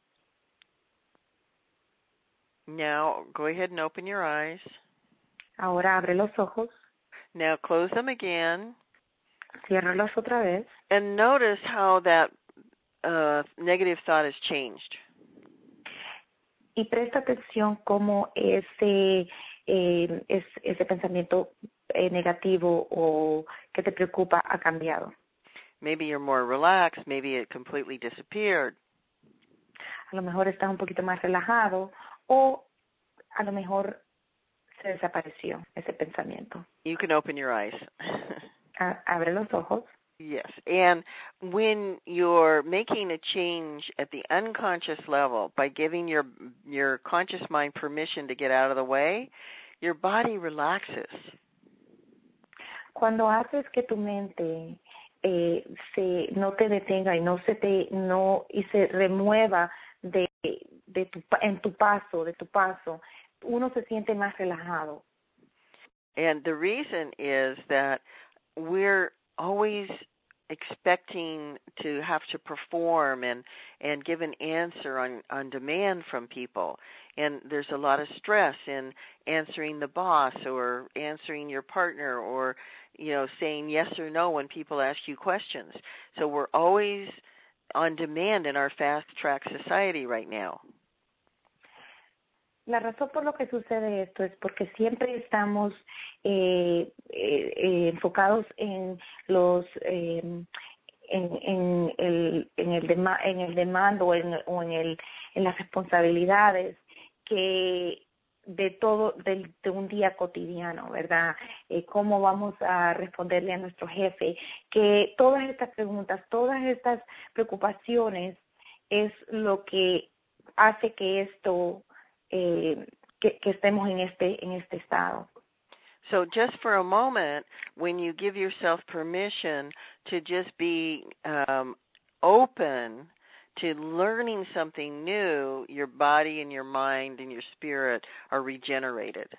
Now go ahead and open your eyes. Ahora abre los ojos. Now close them again. Ciérralos otra vez. And notice how that negative thought has changed. Y presta atención cómo ese pensamiento negativo o que te preocupa ha cambiado. Maybe you're more relaxed. Maybe it completely disappeared. A lo mejor estás un poquito más relajado o a lo mejor se desapareció ese pensamiento. You can open your eyes. Abre los ojos. Yes, and when you're making a change at the unconscious level by giving your conscious mind permission to get out of the way, your body relaxes. Cuando haces que tu mente no te detenga y se remueva de tu paso, uno se siente más relajado. And the reason is that we're always expecting to have to perform and give an answer on demand from people. And there's a lot of stress in answering the boss or answering your partner or, saying yes or no when people ask you questions. So we're always on demand in our fast-track society right now. La razón por lo que sucede esto es porque siempre estamos enfocados en los en el demando o en las responsabilidades que de un día cotidiano, ¿verdad? Cómo vamos a responderle a nuestro jefe, que todas estas preguntas, todas estas preocupaciones es lo que hace que esto que estemos en este estado. So just for a moment, when you give yourself permission to just be open to learning something new, your body and your mind and your spirit are regenerated.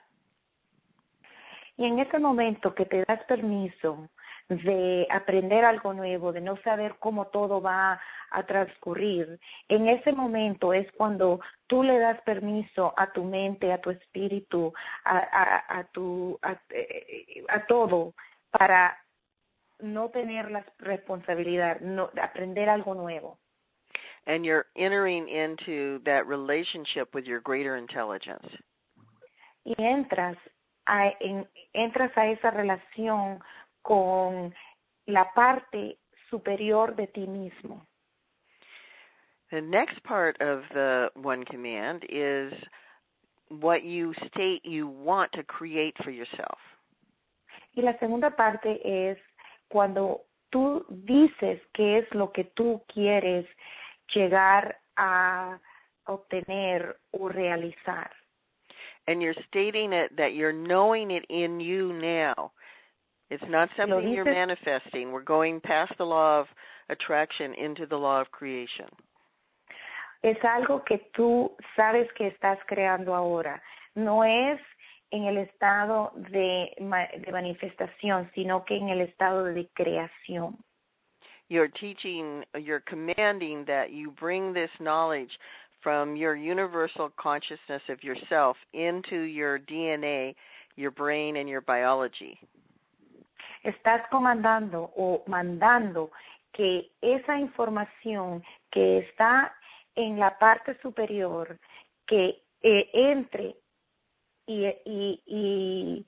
Y en ese momento que te das permiso de aprender algo nuevo, de no saber cómo todo va a transcurrir, en ese momento es cuando tú le das permiso a tu mente, a tu espíritu, a todo, para no tener la responsabilidad, aprender algo nuevo. And you're entering into that relationship with your greater intelligence. Y entras a esa relación con la parte superior de ti mismo. The next part of the one command is what you state you want to create for yourself. Y la segunda parte es cuando tú dices qué es lo que tú quieres llegar a obtener o realizar. And you're stating it that you're knowing it in you now. It's not something you're manifesting. We're going past the law of attraction into the law of creation. Es algo que tú sabes que estás creando ahora. No es en el estado de manifestación, sino que en el estado de creación. You're teaching, you're commanding that you bring this knowledge from your universal consciousness of yourself into your DNA, your brain, and your biology. Estás comandando o mandando que esa información que está en la parte superior, que entre y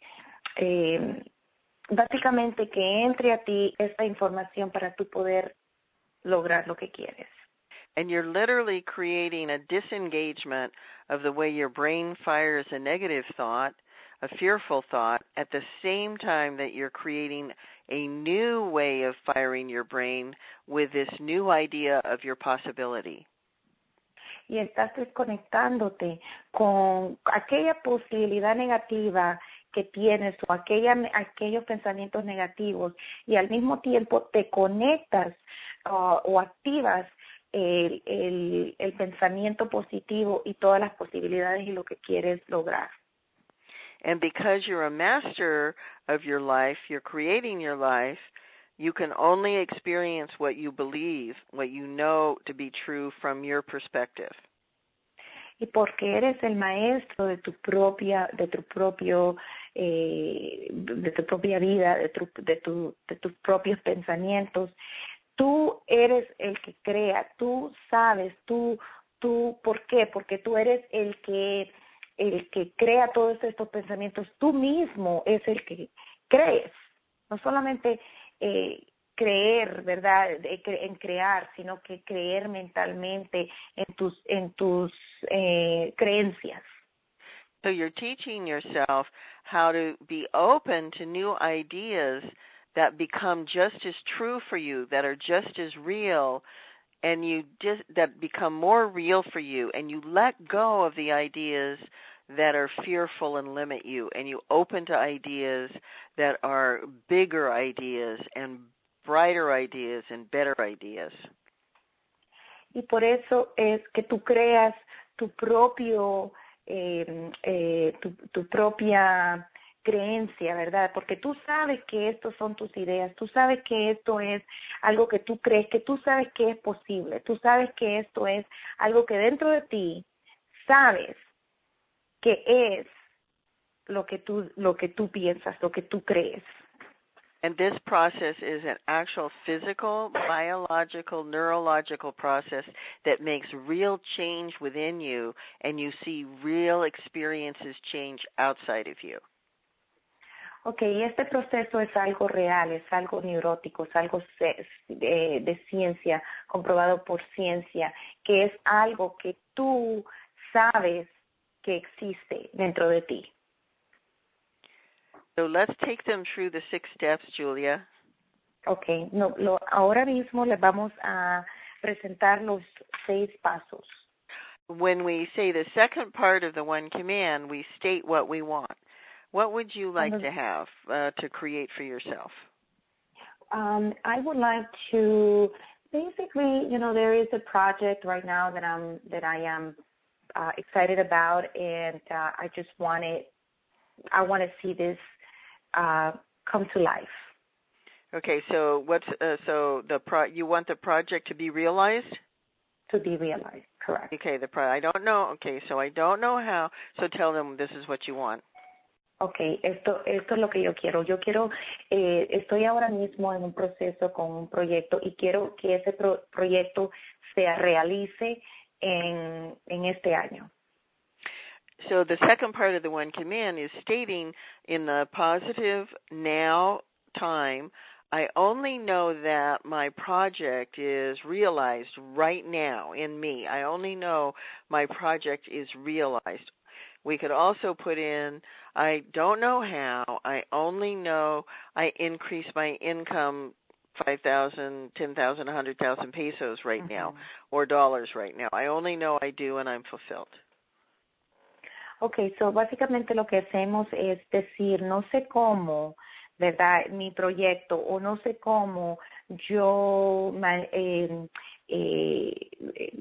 básicamente que entre a ti esta información para tú poder lograr lo que quieres. And you're literally creating a disengagement of the way your brain fires a negative thought, a fearful thought, at the same time that you're creating a new way of firing your brain with this new idea of your possibility. Y estás desconectándote con aquella posibilidad negativa que tienes o aquellos pensamientos negativos y al mismo tiempo te conectas o activas el pensamiento positivo y todas las posibilidades y lo que quieres lograr. And because you're a master of your life, you're creating your life, you can only experience what you believe, what you know to be true from your perspective. Y porque eres el maestro de tu propia vida, de tus propios pensamientos, tú eres el que crea, tú sabes, tú, ¿por qué? Porque tú eres el que crea todos estos pensamientos, tú mismo es el que crees, no solamente creer, ¿verdad?, en crear, sino que creer mentalmente en tus creencias. So you're teaching yourself how to be open to new ideas that become just as true for you, that are just as real, and that become more real for you, and you let go of the ideas that are fearful and limit you, and you open to ideas that are bigger ideas and brighter ideas and better ideas. Y por eso es que tú creas tu propia creencia, ¿verdad? Porque tú sabes que estos son tus ideas, tú sabes que esto es algo que tú crees, que tú sabes que es posible, tú sabes que esto es algo que dentro de ti sabes que es lo que tú piensas, lo que tú crees. And this process is an actual physical, biological, neurological process that makes real change within you, and you see real experiences change outside of you. Okay, este proceso es algo real, es algo neurótico, es algo de ciencia, comprobado por ciencia, que es algo que tú sabes que existe dentro de ti. So let's take them through the 6 steps, Julia. Okay, ahora mismo les vamos a presentar los 6 pasos. When we say the second part of the one command, we state what we want. What would you like to have to create for yourself? I would like to basically, there is a project right now that I am excited about, and I want to see this come to life. Okay, so you want the project to be realized? To be realized, correct. Okay, I don't know. Okay, so I don't know how. So tell them this is what you want. Okay, esto es lo que yo quiero. Yo quiero, estoy ahora mismo en un proceso con un proyecto y quiero que ese proyecto se realice en este año. So the second part of the one command is stating in the positive now time, I only know that my project is realized right now in me. I only know my project is realized. We could also put in, I don't know how, I only know I increase my income 5,000, 10,000, 100,000 pesos right now, or dollars right now. I only know I do and I'm fulfilled. Okay, so básicamente lo que hacemos es decir, no sé cómo, ¿verdad?, mi proyecto, o no sé cómo yo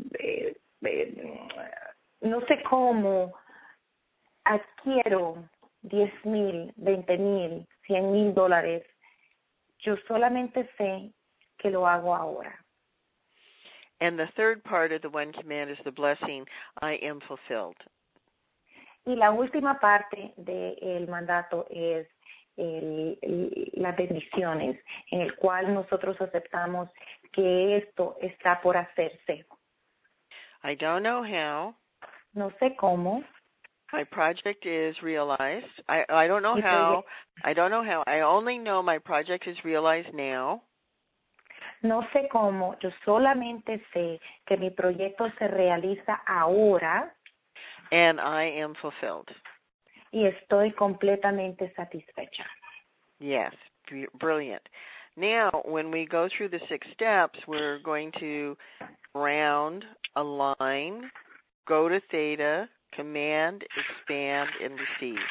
no sé cómo adquiero $10,000, $20,000, $100,000. Yo solamente sé que lo hago ahora. And the third part of the one command is the blessing, I am fulfilled. Y la última parte del mandato es las bendiciones, en el cual nosotros aceptamos que esto está por hacerse. I don't know how. No sé cómo. My project is realized. I don't know how. I don't know how. I only know my project is realized now. No sé cómo. Yo solamente sé que mi proyecto se realiza ahora. And I am fulfilled. Y estoy completamente satisfecha. Yes, brilliant. Now, when we go through the 6 steps, we're going to ground, align, go to theta, command, expand, and receive.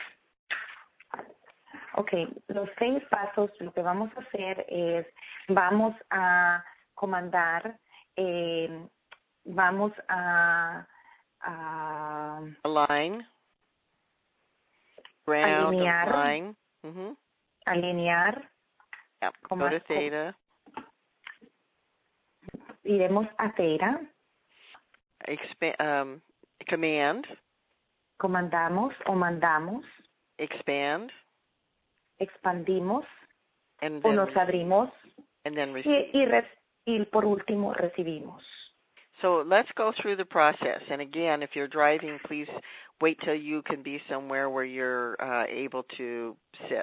Okay, los 6 pasos, lo que vamos a hacer es, vamos a comandar, vamos a align, ground, alinear, align, alinear, yep. Go to theta, iremos a theta, command, comandamos o mandamos, expand, expandimos and o then nos abrimos, and then receive. Y por último recibimos. So let's go through the process. And again, if you're driving, please wait till you can be somewhere where you're able to sit.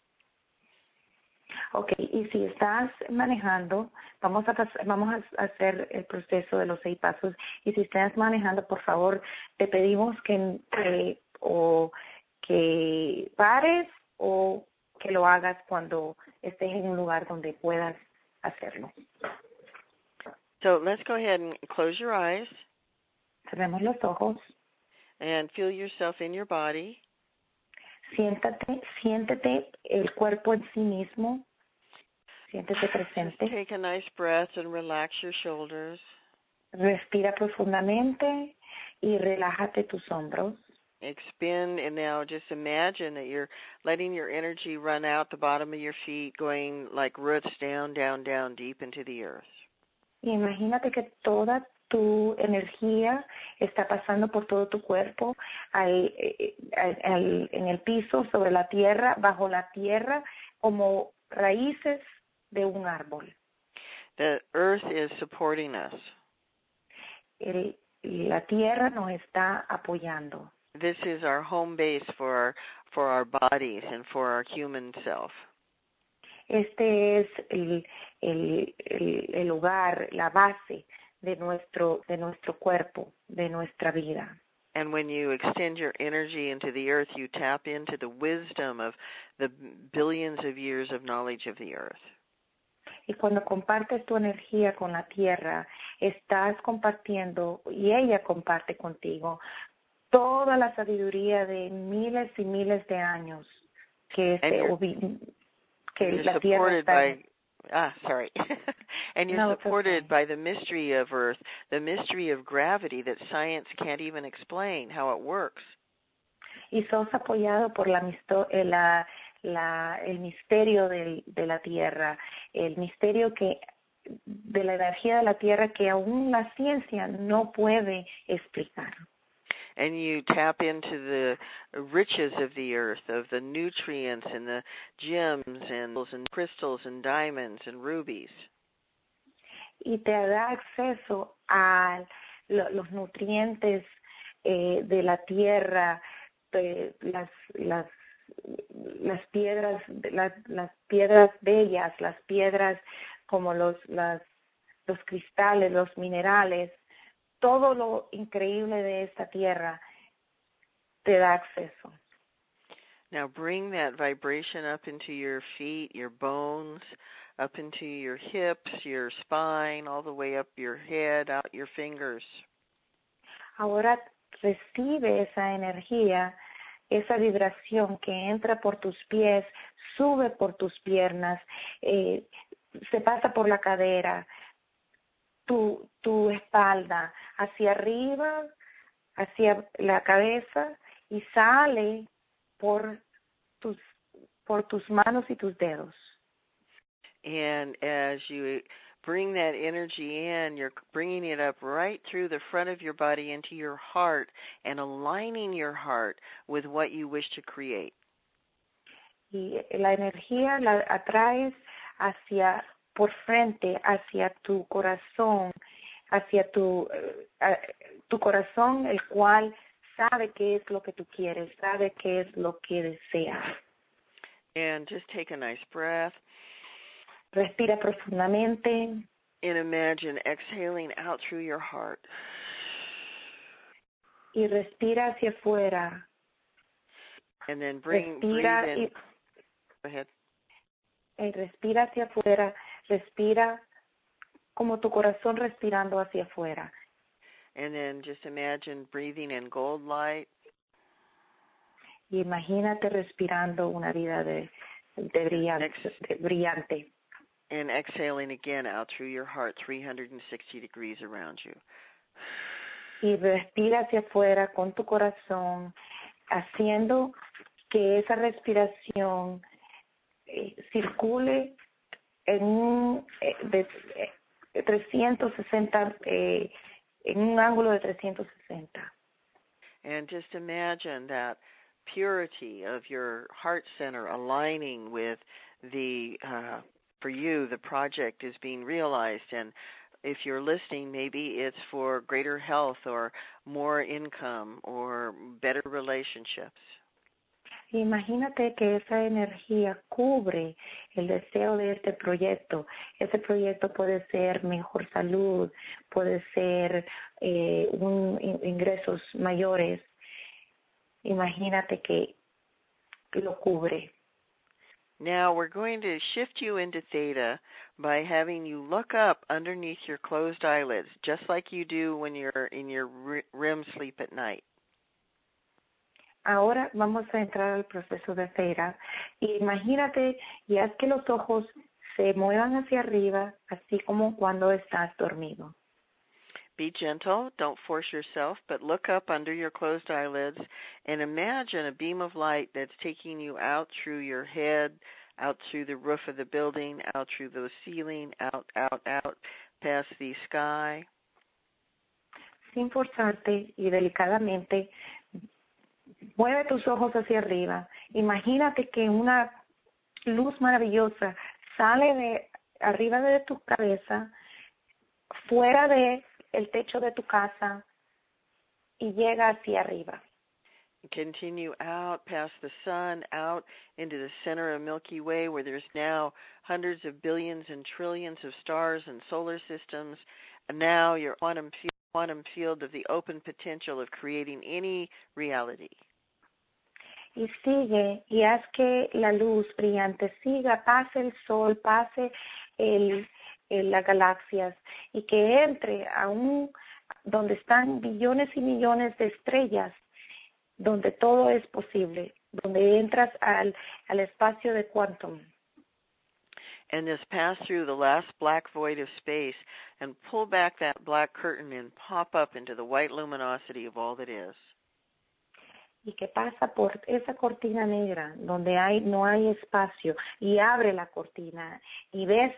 Okay, y si estás manejando, vamos a hacer el proceso de los 6 pasos. Y si estás manejando, por favor, te pedimos que pares o que lo hagas cuando estés en un lugar donde puedas hacerlo. So let's go ahead and close your eyes. Cerremos los ojos. And feel yourself in your body. Siéntete el cuerpo en sí mismo. Siéntete presente. Just take a nice breath and relax your shoulders. Respira profundamente y relájate tus hombros. Expand, and now just imagine that you're letting your energy run out the bottom of your feet, going like roots down, down, down, deep into the earth. Imagínate que toda tu energía está pasando por todo tu cuerpo, en el piso, sobre la tierra, bajo la tierra, como raíces de un árbol. The earth is supporting us. La tierra nos está apoyando. This is our home base for our bodies and for our human self. Este es el lugar, la base de nuestro cuerpo, de nuestra vida. And when you extend your energy into the earth, you tap into the wisdom of the billions of years of knowledge of the earth. Y cuando compartes tu energía con la tierra, estás compartiendo, y ella comparte contigo, toda la sabiduría de miles y miles de años que la tierra está. And you're supported by the mystery of Earth, the mystery of gravity that science can't even explain how it works. Y sos apoyado por el misterio de la tierra, el misterio de la energía de la tierra que aún la ciencia no puede explicar. And you tap into the riches of the earth, of the nutrients and the gems and crystals and diamonds and rubies. Y te da acceso a los nutrientes de la tierra, las piedras, las piedras bellas, las piedras como los cristales, los minerales. Todo lo increíble de esta tierra te da acceso. Now bring that vibration up into your feet, your bones, up into your hips, your spine, all the way up your head, out your fingers. Ahora recibe esa energía, esa vibración que entra por tus pies, sube por tus piernas, se pasa por la cadera, tu espalda, hacia arriba, hacia la cabeza y sale por por tus manos y tus dedos. And as you bring that energy in, you're bringing it up right through the front of your body into your heart and aligning your heart with what you wish to create. Y la energía la atraes por frente, hacia tu corazón, hacia tu corazón, el cual sabe qué es lo que tú quieres, sabe qué es lo que deseas. And just take a nice breath. Respira profundamente. And imagine exhaling out through your heart. Y respira hacia afuera. And then breathe in. Go ahead. Respira hacia afuera. Respira como tu corazón respirando hacia afuera. And then just imagine breathing in gold light. Y imagínate respirando una vida de brillante. And exhaling again out through your heart 360 degrees around you. Y respira hacia afuera con tu corazón, haciendo que esa respiración circule en 360, en un ángulo de 360. And just imagine that purity of your heart center aligning with for you, the project is being realized. And if you're listening, maybe it's for greater health or more income or better relationships. Imagínate que esa energía cubre el deseo de este proyecto. Ese proyecto puede ser mejor salud, puede ser ingresos mayores. Imagínate que lo cubre. Now we're going to shift you into theta by having you look up underneath your closed eyelids, just like you do when you're in your REM sleep at night. Ahora vamos a entrar al proceso de theta. Imagínate y haz que los ojos se muevan hacia arriba, así como cuando estás dormido. Be gentle, don't force yourself, but look up under your closed eyelids and imagine a beam of light that's taking you out through your head, out through the roof of the building, out through the ceiling, out, past the sky. Sin forzarte y delicadamente, mueve tus ojos hacia arriba. Imagínate que una luz maravillosa sale de arriba de tu cabeza, fuera de el techo de tu casa y llega hacia arriba. Continue out past the sun, out into the center of Milky Way, where there's now hundreds of billions and trillions of stars and solar systems. And now your quantum field of the open potential of creating any reality. Y sigue y haz que la luz brillante siga, pase el sol, pase las galaxias y que entre aún donde están billones y millones de estrellas, donde todo es posible, donde entras al espacio de quantum. And just pass through the last black void of space and pull back that black curtain and pop up into the white luminosity of all that is. Y que pasa por esa cortina negra donde no hay espacio y abre la cortina y ves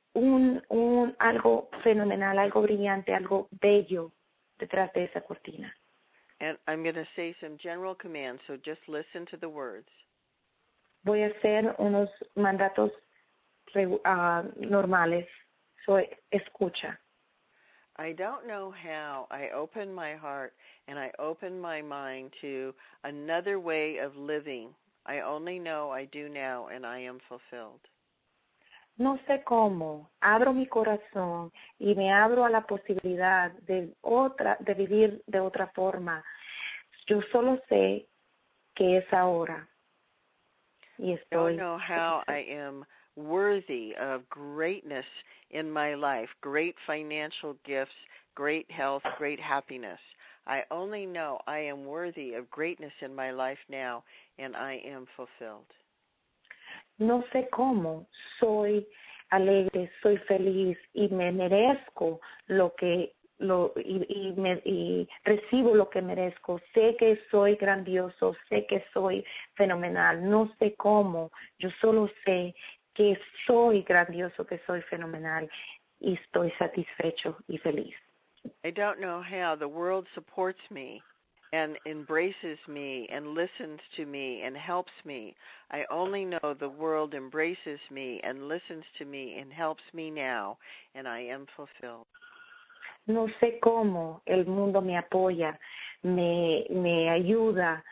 algo fenomenal, algo brillante, algo bello detrás de esa cortina. And I'm going to say some general commands, so just listen to the words. Voy a hacer unos mandatos normales, so escucha. I don't know how I open my heart and I open my mind to another way of living. I only know I do now and I am fulfilled. No sé cómo, abro mi corazón y me abro a la posibilidad de vivir de otra forma. Yo solo sé que es ahora. Y estoy. I don't know how I am worthy of greatness in my life, great financial gifts, great health, great happiness. I only know I am worthy of greatness in my life now and I am fulfilled. No sé cómo, soy alegre, soy feliz y me merezco lo que y recibo lo que merezco. Sé que soy grandioso, sé que soy fenomenal. No sé cómo, yo solo sé que soy grandioso, que soy fenomenal y estoy satisfecho y feliz. I don't know how the world supports me and embraces me and listens to me and helps me. I only know the world embraces me and listens to me and helps me now, and I am fulfilled. No sé cómo el mundo me apoya, me ayuda,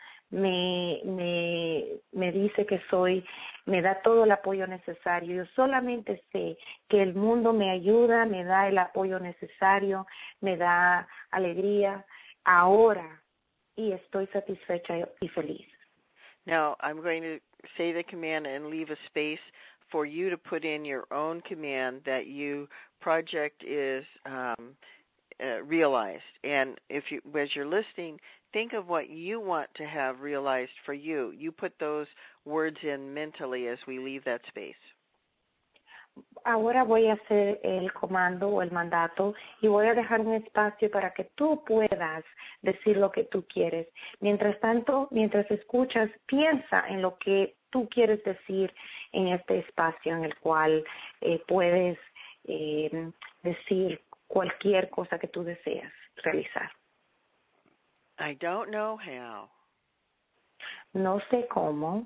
me dice que me da todo el apoyo necesario. Yo solamente sé que el mundo me ayuda, me da el apoyo necesario, me da alegría ahora y estoy satisfecha y feliz. Now, I'm going to say the command and leave a space for you to put in your own command that you project is realized. And if you, as you're listening, think of what you want to have realized for you. You put those words in mentally as we leave that space. Ahora voy a hacer el comando o el mandato y voy a dejar un espacio para que tú puedas decir lo que tú quieres. Mientras tanto, mientras escuchas, piensa en lo que tú quieres decir en este espacio en el cual puedes decir cualquier cosa que tú deseas realizar. I don't know how. No sé cómo.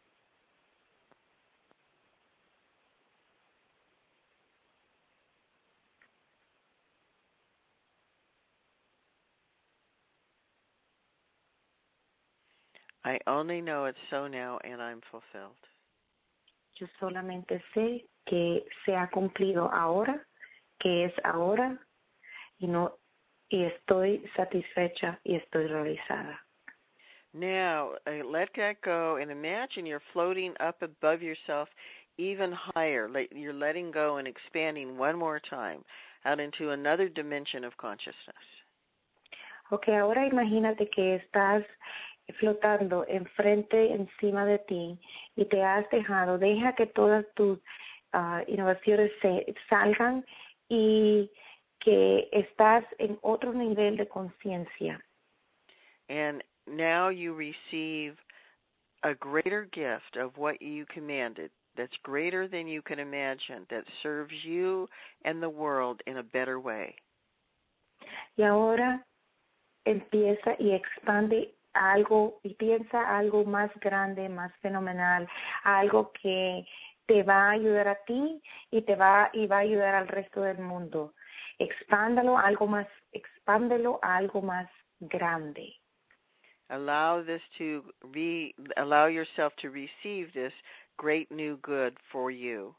I only know it's so now and I'm fulfilled. Yo solamente sé que se ha cumplido ahora, que es ahora y estoy satisfecha y estoy realizada. Now, let that go and imagine you're floating up above yourself even higher. You're letting go and expanding one more time out into another dimension of consciousness. Ok, ahora imagínate que estás flotando encima de ti y te has deja que todas tus innovaciones salgan y que estás en otro nivel de conciencia. And now you receive a greater gift of what you commanded that's greater than you can imagine, that serves you and the world in a better way. Y ahora empieza y expande algo y piensa algo más grande, más fenomenal, algo que te va a ayudar a ti y va a ayudar al resto del mundo. Expándelo a algo más grande. Allow yourself to receive this great new good for you.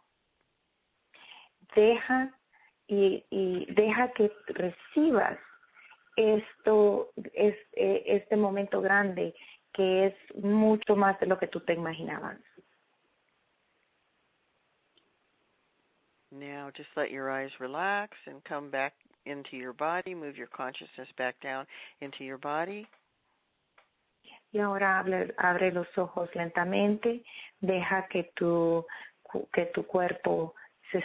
Deja que recibas este momento grande que es mucho más de lo que tú te imaginabas. Now just let your eyes relax and come back into your body. Move your consciousness back down into your body. Y ahora abre los ojos lentamente. Deja que tu cuerpo se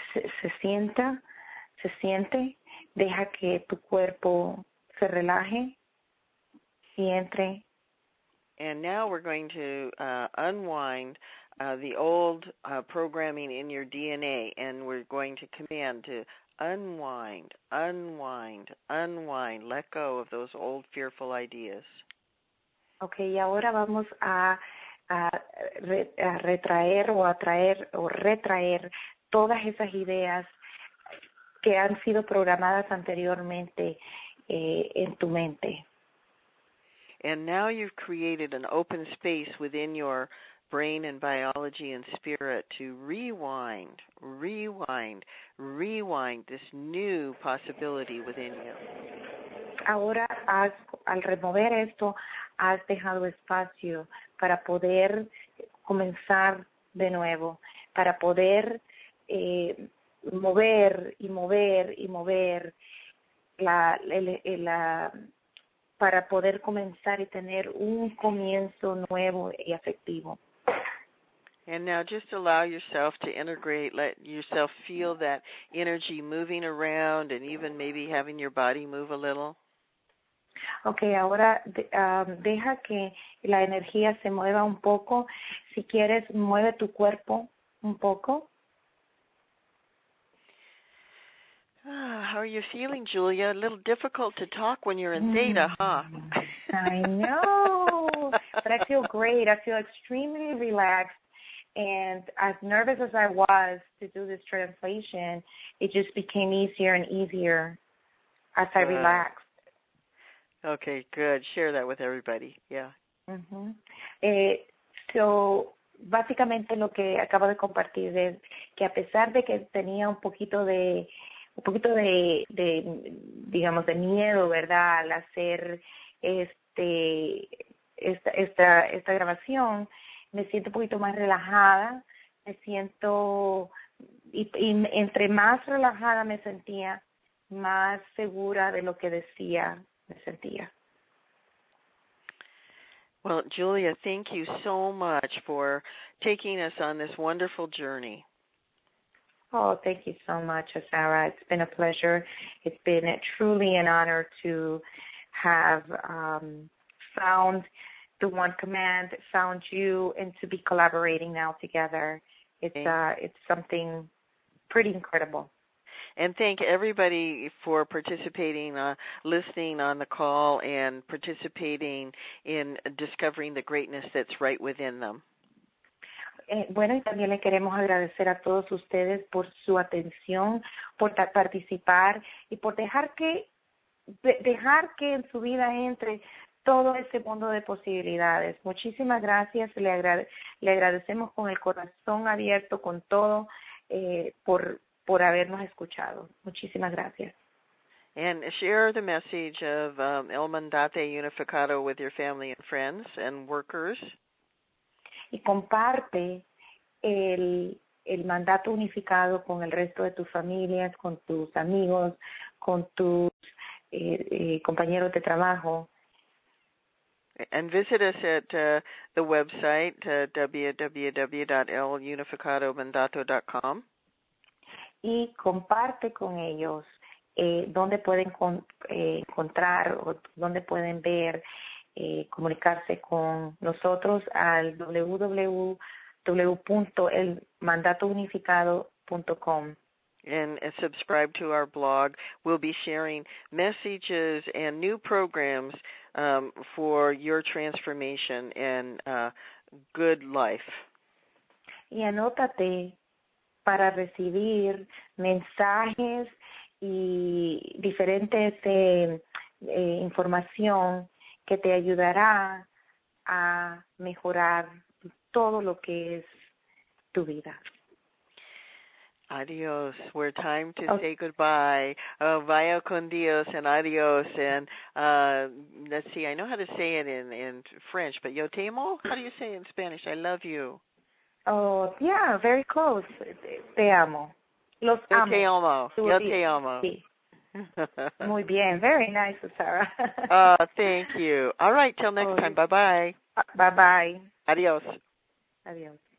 siente. Deja que tu cuerpo se relaje y entre. And now we're going to unwind the old programming in your DNA, and we're going to command to unwind, let go of those old fearful ideas. Okay, y ahora vamos a retraer o atraer o retraer todas esas ideas que han sido programadas anteriormente en tu mente. And now you've created an open space within your brain and biology and spirit to rewind this new possibility within you. Ahora, al remover esto, has dejado espacio para poder comenzar de nuevo, para poder mover para poder comenzar y tener un comienzo nuevo y afectivo. And now just allow yourself to integrate, let yourself feel that energy moving around and even maybe having your body move a little. Okay, ahora deja que la energía se mueva un poco. Si quieres, mueve tu cuerpo un poco. How are you feeling, Julia? A little difficult to talk when you're in theta, huh? I know, but I feel great. I feel extremely relaxed. And as nervous as I was to do this translation, it just became easier and easier as I relaxed. Okay, good. Share that with everybody. Yeah. So, básicamente lo que acabo de compartir es que a pesar de que tenía un poquito de digamos, de miedo, ¿verdad?, al hacer esta grabación, me siento un poquito más relajada, me siento, y entre más relajada me sentía, más segura de lo que decía me sentía. Well, Julia, thank you so much for taking us on this wonderful journey. Oh, thank you so much, Sarah. It's been a pleasure. It's been truly an honor to have found the One Command, found you, and to be collaborating now together. It's something pretty incredible. And thank everybody for participating, listening on the call, and participating in discovering the greatness that's right within them. Bueno, y también le queremos agradecer a todos ustedes por su atención, por participar y por dejar que en su vida entre todo ese mundo de posibilidades. Muchísimas gracias, le agradecemos con el corazón abierto, con todo, por habernos escuchado. Muchísimas gracias. And share the message of El Mandato Unificado with your family and friends and workers. Y comparte el mandato unificado con el resto de tus familias, con tus amigos, con tus compañeros de trabajo. And visit us at the website, www.elunificadomandato.com. Y comparte con ellos dónde pueden encontrar o dónde pueden ver, comunicarse con nosotros al www.elmandatounificado.com. And subscribe to our blog. We'll be sharing messages and new programs for your transformation and good life. Y anótate para recibir mensajes y diferentes información que te ayudará a mejorar todo lo que es tu vida. Adios. We're time to say goodbye. Vaya con Dios and adios. And let's see, I know how to say it in French, but yo te amo? How do you say it in Spanish? I love you. Oh, yeah, very close. Te amo. Los amo. Te amo. Yo te amo. Sí. Muy bien. Very nice, Sarah. Thank you. All right, till next time. Bye-bye. Bye-bye. Adios. Adios.